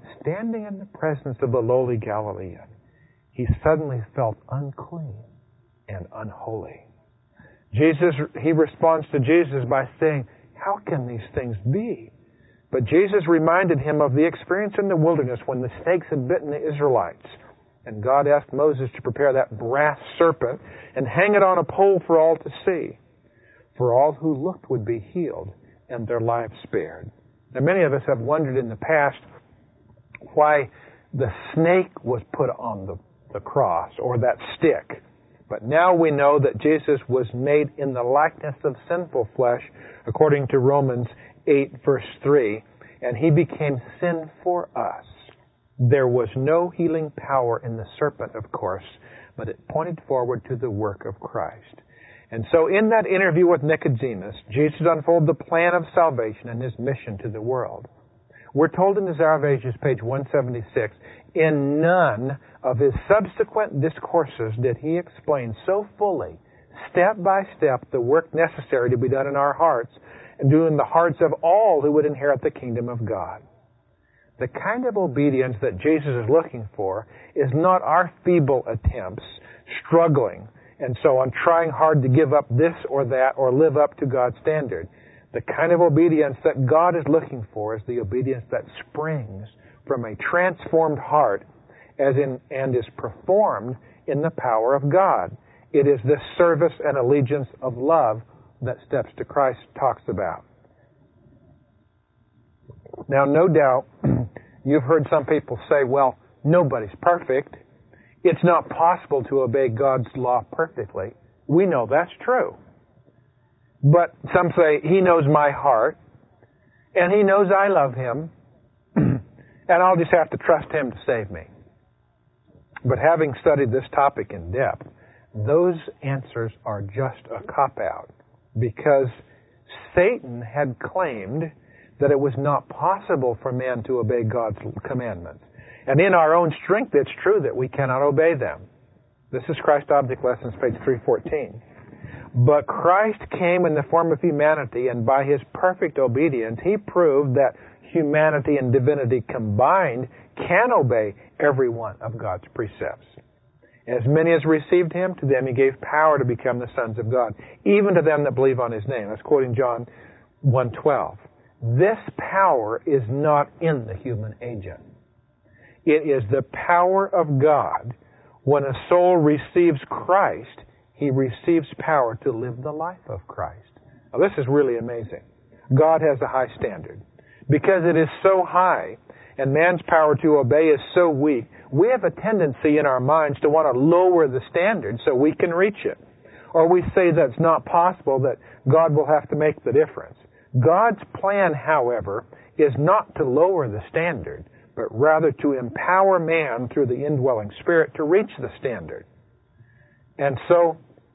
standing in the presence of the lowly Galilean, he suddenly felt unclean and unholy. He responds to Jesus by saying, "How can these things be?" But Jesus reminded him of the experience in the wilderness when the snakes had bitten the Israelites. And God asked Moses to prepare that brass serpent and hang it on a pole for all to see. For all who looked would be healed and their lives spared. Now, many of us have wondered in the past why the snake was put on the cross or that stick. But now we know that Jesus was made in the likeness of sinful flesh, according to Romans 8, verse 3, and He became sin for us. There was no healing power in the serpent, of course, but it pointed forward to the work of Christ. And so in that interview with Nicodemus, Jesus unfolded the plan of salvation and His mission to the world. We're told in Desire of Ages, page 176, in none of His subsequent discourses did He explain so fully, step by step, the work necessary to be done in our hearts and do in the hearts of all who would inherit the kingdom of God. The kind of obedience that Jesus is looking for is not our feeble attempts, struggling, and so on, trying hard to give up this or that or live up to God's standard. The kind of obedience that God is looking for is the obedience that springs from a transformed heart and is performed in the power of God. It is this service and allegiance of love that Steps to Christ talks about. Now, no doubt, you've heard some people say, well, nobody's perfect. It's not possible to obey God's law perfectly. We know that's true. But some say, He knows my heart, and He knows I love Him, and I'll just have to trust Him to save me. But having studied this topic in depth, those answers are just a cop-out, because Satan had claimed that it was not possible for man to obey God's commandments. And in our own strength, it's true that we cannot obey them. This is Christ Object Lessons, page 314. But Christ came in the form of humanity, and by His perfect obedience, He proved that humanity and divinity combined can obey every one of God's precepts. As many as received Him, to them He gave power to become the sons of God, even to them that believe on His name. That's quoting John 1:12. This power is not in the human agent. It is the power of God. When a soul receives Christ, he receives power to live the life of Christ. Now, this is really amazing. God has a high standard. Because it is so high and man's power to obey is so weak, we have a tendency in our minds to want to lower the standard so we can reach it. Or we say that's not possible, that God will have to make the difference. God's plan, however, is not to lower the standard, but rather to empower man through the indwelling Spirit to reach the standard. And so,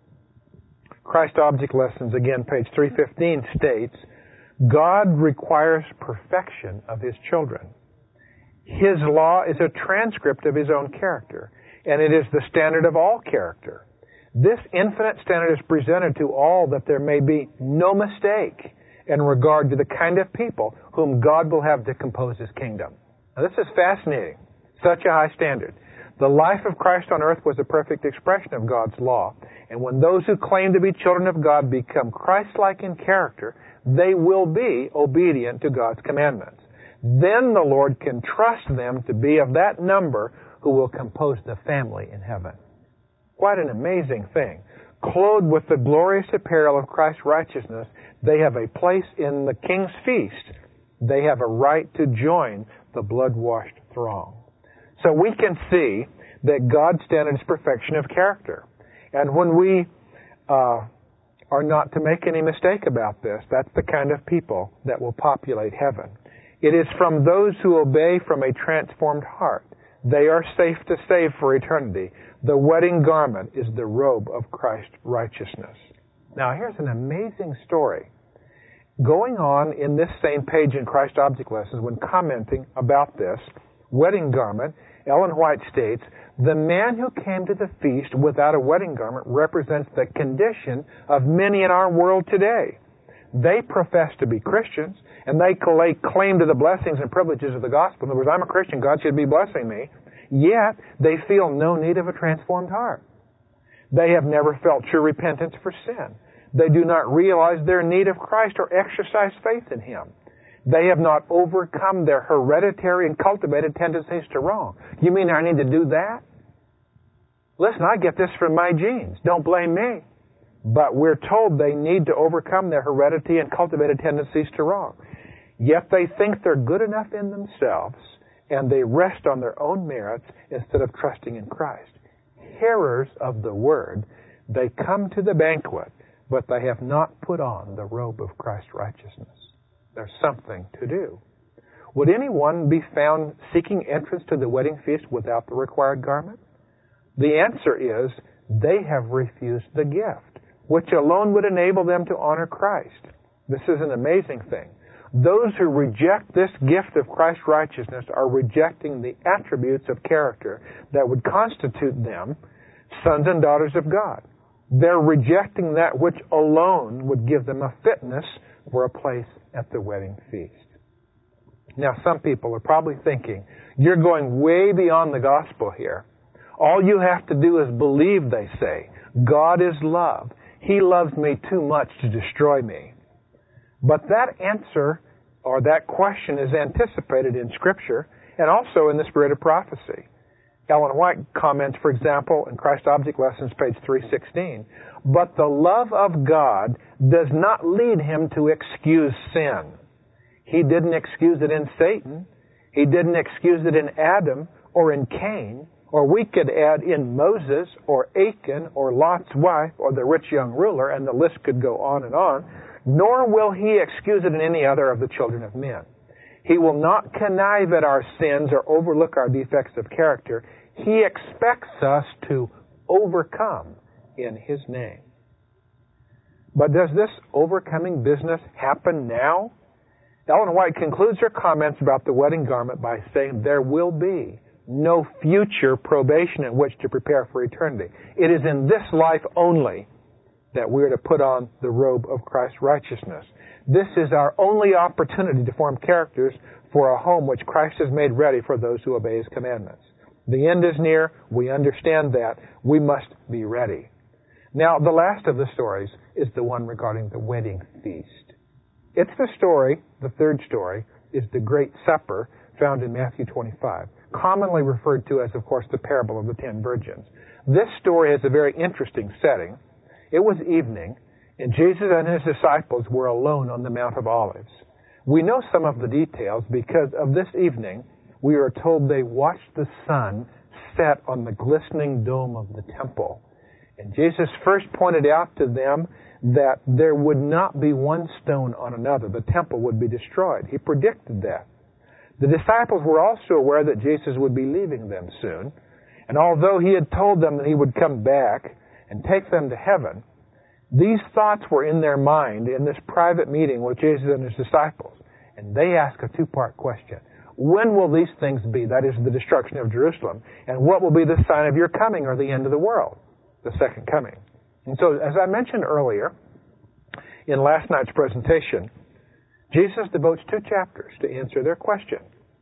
Christ Object Lessons, again, page 315, states, God requires perfection of His children. His law is a transcript of His own character, and it is the standard of all character. This infinite standard is presented to all that there may be no mistake in regard to the kind of people whom God will have to compose His kingdom. Now, this is fascinating. Such a high standard. The life of Christ on earth was a perfect expression of God's law. And when those who claim to be children of God become Christ-like in character, they will be obedient to God's commandments. Then the Lord can trust them to be of that number who will compose the family in heaven. Quite an amazing thing. Clothed with the glorious apparel of Christ's righteousness, they have a place in the King's feast. They have a right to join the blood-washed throng. So we can see that God's standard is perfection of character. And when we are not to make any mistake about this, that's the kind of people that will populate heaven. It is from those who obey from a transformed heart. They are safe to save for eternity. The wedding garment is the robe of Christ's righteousness. Now here's an amazing story. Going on in this same page in Christ Object Lessons, when commenting about this wedding garment, Ellen White states, the man who came to the feast without a wedding garment represents the condition of many in our world today. They profess to be Christians, and they lay claim to the blessings and privileges of the gospel. In other words, I'm a Christian, God should be blessing me. Yet, they feel no need of a transformed heart. They have never felt true repentance for sin. They do not realize their need of Christ or exercise faith in Him. They have not overcome their hereditary and cultivated tendencies to wrong. You mean I need to do that? Listen, I get this from my genes. Don't blame me. But we're told they need to overcome their heredity and cultivated tendencies to wrong. Yet they think they're good enough in themselves, and they rest on their own merits instead of trusting in Christ. Hearers of the Word, they come to the banquet, but they have not put on the robe of Christ's righteousness. There's something to do. Would anyone be found seeking entrance to the wedding feast without the required garment? The answer is, they have refused the gift, which alone would enable them to honor Christ. This is an amazing thing. Those who reject this gift of Christ's righteousness are rejecting the attributes of character that would constitute them sons and daughters of God. They're rejecting that which alone would give them a fitness for a place at the wedding feast. Now, some people are probably thinking, you're going way beyond the gospel here. All you have to do is believe, they say. God is love. He loves me too much to destroy me. But that answer, or that question, is anticipated in Scripture and also in the spirit of prophecy. Ellen White comments, for example, in Christ Object Lessons, page 316, but the love of God does not lead Him to excuse sin. He didn't excuse it in Satan. He didn't excuse it in Adam or in Cain. Or we could add in Moses or Achan or Lot's wife or the rich young ruler, and the list could go on and on. Nor will He excuse it in any other of the children of men. He will not connive at our sins or overlook our defects of character. He expects us to overcome in His name. But does this overcoming business happen now? Ellen White concludes her comments about the wedding garment by saying there will be no future probation in which to prepare for eternity. It is in this life only that we are to put on the robe of Christ's righteousness. This is our only opportunity to form characters for a home which Christ has made ready for those who obey His commandments. The end is near. We understand that. We must be ready. Now, the last of the stories is the one regarding the wedding feast. It's the story, the third story, is the Great Supper found in Matthew 25, commonly referred to as, of course, the parable of the 10 virgins. This story has a very interesting setting. It was evening, and Jesus and His disciples were alone on the Mount of Olives. We know some of the details because of this evening, we are told they watched the sun set on the glistening dome of the temple. And Jesus first pointed out to them that there would not be one stone on another. The temple would be destroyed. He predicted that. The disciples were also aware that Jesus would be leaving them soon. And although He had told them that He would come back and take them to heaven, these thoughts were in their mind in this private meeting with Jesus and His disciples. And they ask a two-part question. When will these things be? That is, the destruction of Jerusalem. And what will be the sign of your coming or the end of the world? The second coming. And so, as I mentioned earlier, in last night's presentation, Jesus devotes 2 chapters to answer their question.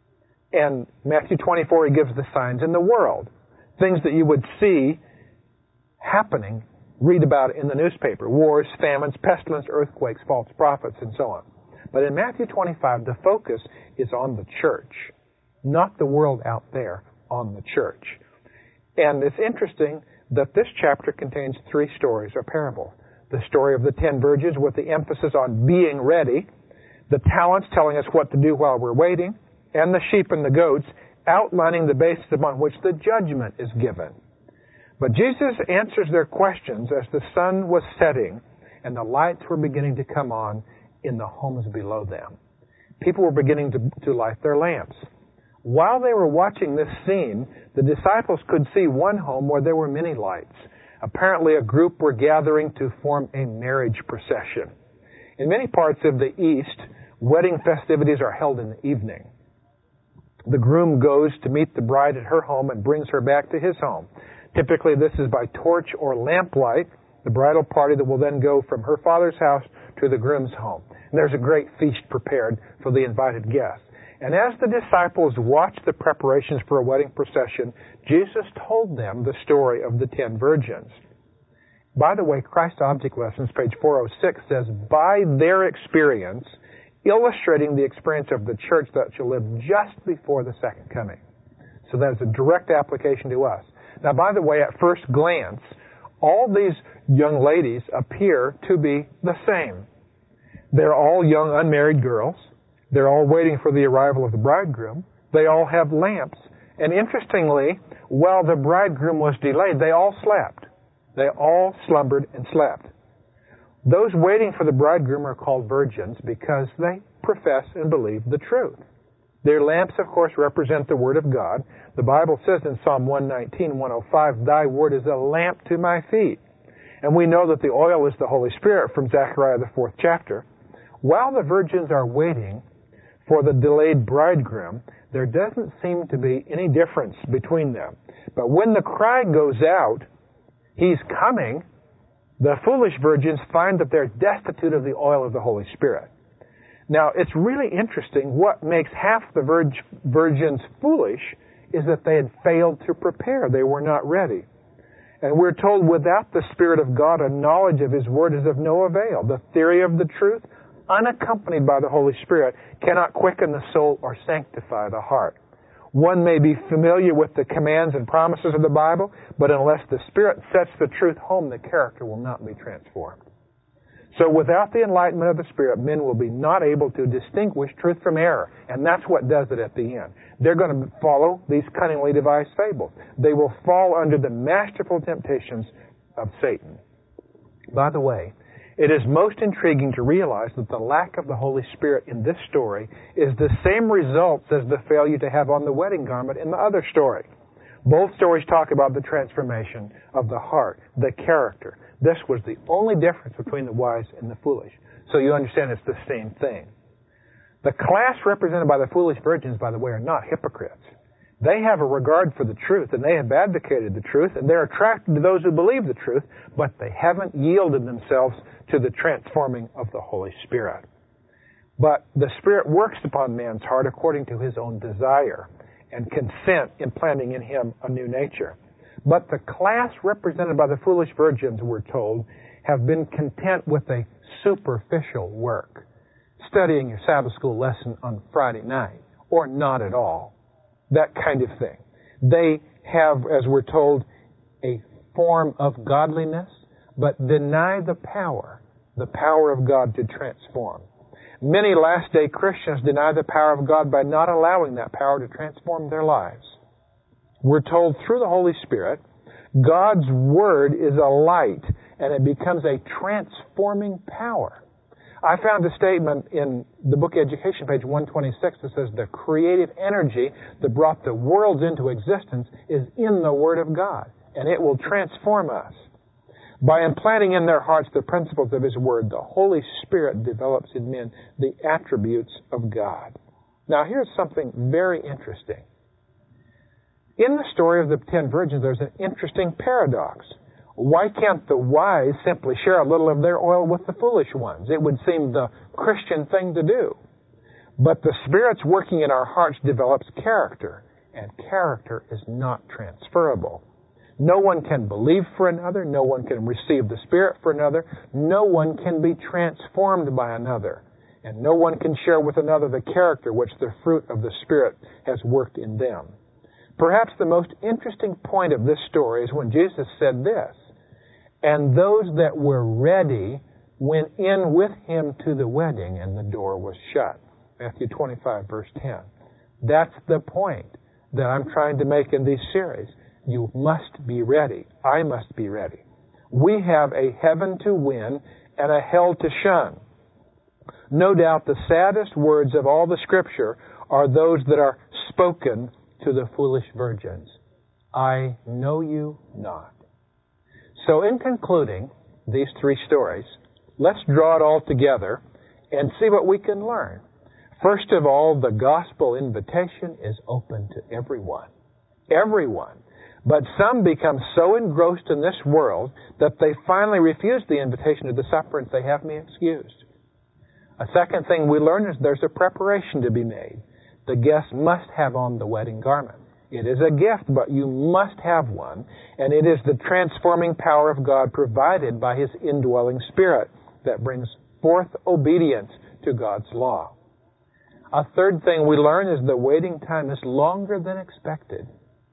And Matthew 24, He gives the signs in the world. Things that you would see happening, read about in the newspaper. Wars, famines, pestilence, earthquakes, false prophets, and so on. But in Matthew 25, the focus is on the church. Not the world out there, on the church. And it's interesting that this chapter contains 3 stories or parables. The story of the 10 virgins with the emphasis on being ready, the talents telling us what to do while we're waiting, and the sheep and the goats outlining the basis upon which the judgment is given. But Jesus answers their questions as the sun was setting and the lights were beginning to come on in the homes below them. People were beginning to light their lamps. While they were watching this scene, the disciples could see one home where there were many lights. Apparently a group were gathering to form a marriage procession. In many parts of the East, wedding festivities are held in the evening. The groom goes to meet the bride at her home and brings her back to his home. Typically this is by torch or lamplight, the bridal party that will then go from her father's house to the groom's home. And there's a great feast prepared for the invited guests. And as the disciples watched the preparations for a wedding procession, Jesus told them the story of the 10 virgins. By the way, Christ Object Lessons, page 406, says, by their experience, illustrating the experience of the church that shall live just before the second coming. So that is a direct application to us. Now, by the way, at first glance, all these young ladies appear to be the same. They're all young unmarried girls. They're all waiting for the arrival of the bridegroom. They all have lamps. And interestingly, while the bridegroom was delayed, they all slept. They all slumbered and slept. Those waiting for the bridegroom are called virgins because they profess and believe the truth. Their lamps, of course, represent the Word of God. The Bible says in Psalm 119, 105, Thy Word is a lamp to my feet. And we know that the oil is the Holy Spirit from Zechariah, the 4th chapter. While the virgins are waiting for the delayed bridegroom, there doesn't seem to be any difference between them. But when the cry goes out, He's coming, the foolish virgins find that they're destitute of the oil of the Holy Spirit. Now, it's really interesting. What makes half the virgins foolish is that they had failed to prepare. They were not ready. And we're told without the Spirit of God, a knowledge of His Word is of no avail. The theory of the truth, unaccompanied by the Holy Spirit, cannot quicken the soul or sanctify the heart. One may be familiar with the commands and promises of the Bible, but unless the Spirit sets the truth home, the character will not be transformed. So without the enlightenment of the Spirit, men will be not able to distinguish truth from error. And that's what does it at the end. They're going to follow these cunningly devised fables. They will fall under the masterful temptations of Satan. By the way, it is most intriguing to realize that the lack of the Holy Spirit in this story is the same results as the failure to have on the wedding garment in the other story. Both stories talk about the transformation of the heart, the character. This was the only difference between the wise and the foolish. So you understand it's the same thing. The class represented by the foolish virgins, by the way, are not hypocrites. They have a regard for the truth, and they have advocated the truth, and they're attracted to those who believe the truth, but they haven't yielded themselves to the transforming of the Holy Spirit. But the Spirit works upon man's heart according to His own desire and consent, implanting in him a new nature. But the class represented by the foolish virgins, we're told, have been content with a superficial work, studying your Sabbath school lesson on Friday night, or not at all. That kind of thing. They have, as we're told, a form of godliness, but deny the power of God to transform. Many last-day Christians deny the power of God by not allowing that power to transform their lives. We're told through the Holy Spirit, God's Word is a light, and it becomes a transforming power. I found a statement in the book Education, page 126, that says the creative energy that brought the worlds into existence is in the Word of God, and it will transform us. By implanting in their hearts the principles of His Word, the Holy Spirit develops in men the attributes of God. Now, here's something very interesting. In the story of the 10 virgins, there's an interesting paradox. Why can't the wise simply share a little of their oil with the foolish ones? It would seem the Christian thing to do. But the Spirit's working in our hearts develops character, and character is not transferable. No one can believe for another. No one can receive the Spirit for another. No one can be transformed by another. And no one can share with another the character which the fruit of the Spirit has worked in them. Perhaps the most interesting point of this story is when Jesus said this, and those that were ready went in with Him to the wedding, and the door was shut. Matthew 25, verse 10. That's the point that I'm trying to make in these series. You must be ready. I must be ready. We have a heaven to win and a hell to shun. No doubt the saddest words of all the Scripture are those that are spoken to the foolish virgins. I know you not. So in concluding these three stories, let's draw it all together and see what we can learn. First of all, the gospel invitation is open to everyone. Everyone. But some become so engrossed in this world that they finally refuse the invitation to the supper and say, have me excused. A second thing we learn is there's a preparation to be made. The guest must have on the wedding garment. It is a gift, but you must have one, and it is the transforming power of God provided by His indwelling Spirit that brings forth obedience to God's law. A third thing we learn is the waiting time is longer than expected.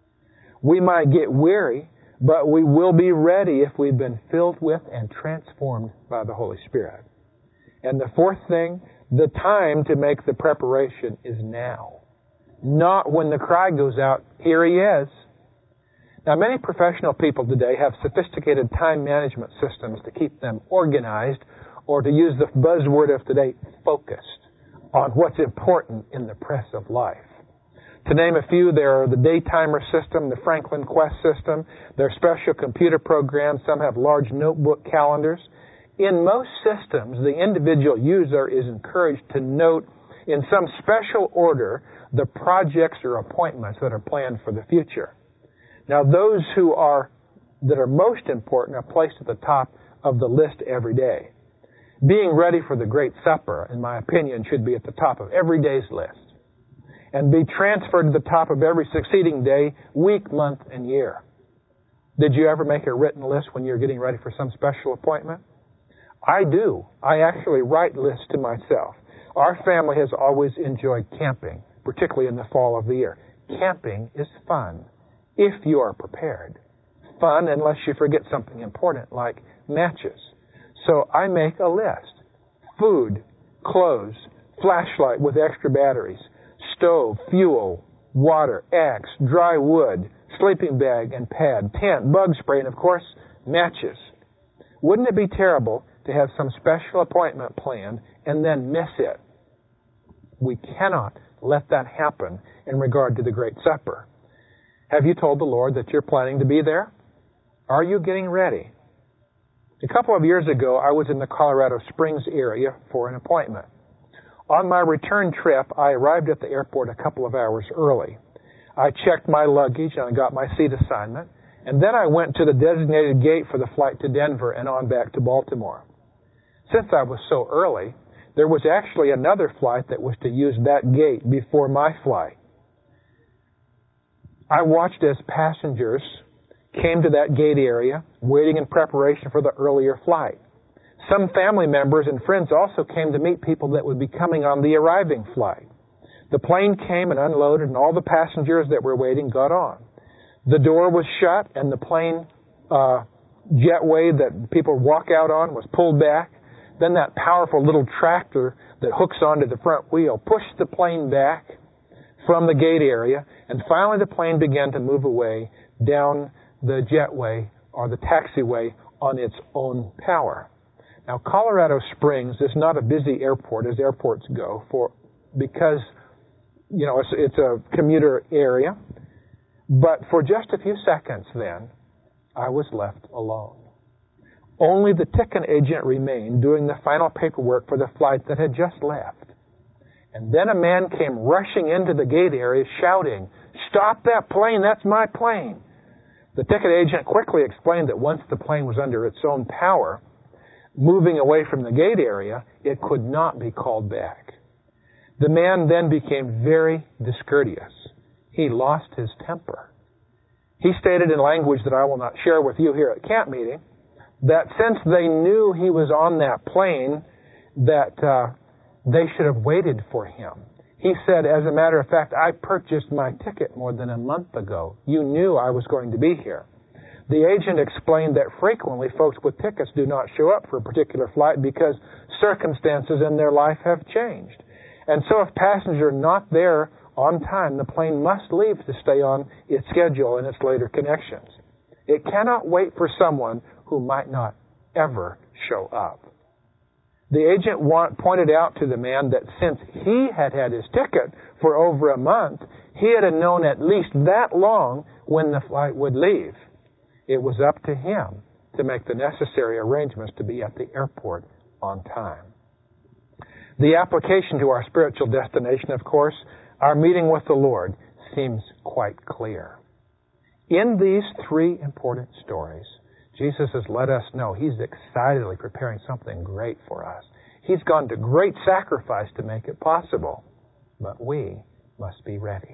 We might get weary, but we will be ready if we've been filled with and transformed by the Holy Spirit. And the fourth thing, the time to make the preparation is now. Not when the cry goes out, here He is. Now, many professional people today have sophisticated time management systems to keep them organized, or to use the buzzword of today, focused on what's important in the press of life. To name a few, there are the Daytimer system, the Franklin Quest system. There are special computer programs. Some have large notebook calendars. In most systems, the individual user is encouraged to note in some special order the projects or appointments that are planned for the future. Now, those that are most important are placed at the top of the list every day. Being ready for the Great Supper, in my opinion, should be at the top of every day's list, and be transferred to the top of every succeeding day, week, month, and year. Did you ever make a written list when you're getting ready for some special appointment? I do. I actually write lists to myself. Our family has always enjoyed camping, particularly in the fall of the year. Camping is fun if you are prepared. Fun unless you forget something important like matches. So I make a list. Food, clothes, flashlight with extra batteries, stove, fuel, water, axe, dry wood, sleeping bag and pad, tent, bug spray, and of course, matches. Wouldn't it be terrible to have some special appointment planned and then miss it? We cannot let that happen in regard to the Great Supper. Have you told the Lord that you're planning to be there? Are you getting ready? A couple of years ago, I was in the Colorado Springs area for an appointment. On my return trip, I arrived at the airport a couple of hours early. I checked my luggage and I got my seat assignment, and then I went to the designated gate for the flight to Denver and on back to Baltimore. Since I was so early, there was actually another flight that was to use that gate before my flight. I watched as passengers came to that gate area, waiting in preparation for the earlier flight. Some family members and friends also came to meet people that would be coming on the arriving flight. The plane came and unloaded, and all the passengers that were waiting got on. The door was shut, and the plane jetway that people walk out on was pulled back. Then that powerful little tractor that hooks onto the front wheel pushed the plane back from the gate area, and finally the plane began to move away down the jetway or the taxiway on its own power. Now, Colorado Springs is not a busy airport as airports go because it's a commuter area. But for just a few seconds then, I was left alone. Only the ticket agent remained doing the final paperwork for the flight that had just left. And then a man came rushing into the gate area shouting, "Stop that plane, that's my plane." The ticket agent quickly explained that once the plane was under its own power, moving away from the gate area, it could not be called back. The man then became very discourteous. He lost his temper. He stated in language that I will not share with you here at camp meeting that since they knew he was on that plane, that they should have waited for him. He said, "As a matter of fact, I purchased my ticket more than a month ago. You knew I was going to be here." The agent explained that frequently folks with tickets do not show up for a particular flight because circumstances in their life have changed. And so if passengers are not there on time, the plane must leave to stay on its schedule and its later connections. It cannot wait for someone who might not ever show up. The agent pointed out to the man that since he had had his ticket for over a month, he had known at least that long when the flight would leave. It was up to him to make the necessary arrangements to be at the airport on time. The application to our spiritual destination, of course, our meeting with the Lord, seems quite clear. In these three important stories, Jesus has let us know He's excitedly preparing something great for us. He's gone to great sacrifice to make it possible. But we must be ready.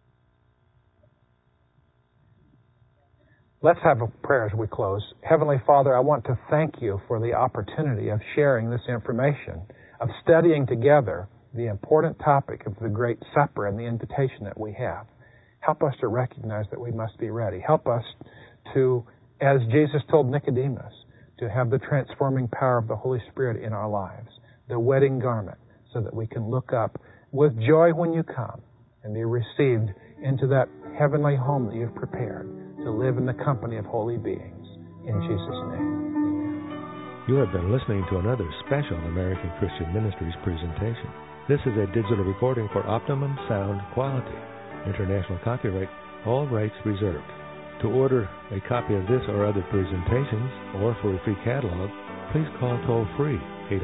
Let's have a prayer as we close. Heavenly Father, I want to thank you for the opportunity of sharing this information, of studying together the important topic of the Great Supper and the invitation that we have. Help us to recognize that we must be ready. Help us to, as Jesus told Nicodemus, to have the transforming power of the Holy Spirit in our lives, the wedding garment, so that we can look up with joy when you come and be received into that heavenly home that you've prepared to live in the company of holy beings. In Jesus' name, amen. You have been listening to another special American Christian Ministries presentation. This is a digital recording for optimum sound quality. International copyright, all rights reserved. To order a copy of this or other presentations, or for a free catalog, please call toll-free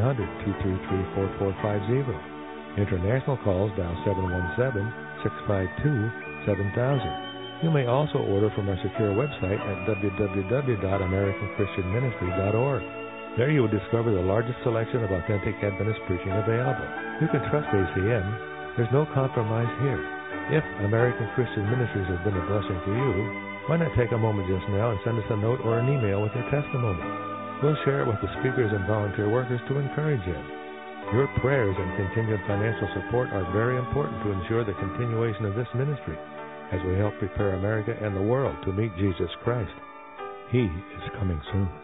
800-233-4450. International calls dial 717-652-7000. You may also order from our secure website at www.americanchristianministry.org. There you will discover the largest selection of authentic Adventist preaching available. You can trust ACM. There's no compromise here. If American Christian Ministries has been a blessing to you, why not take a moment just now and send us a note or an email with your testimony? We'll share it with the speakers and volunteer workers to encourage you. Your prayers and continued financial support are very important to ensure the continuation of this ministry as we help prepare America and the world to meet Jesus Christ. He is coming soon.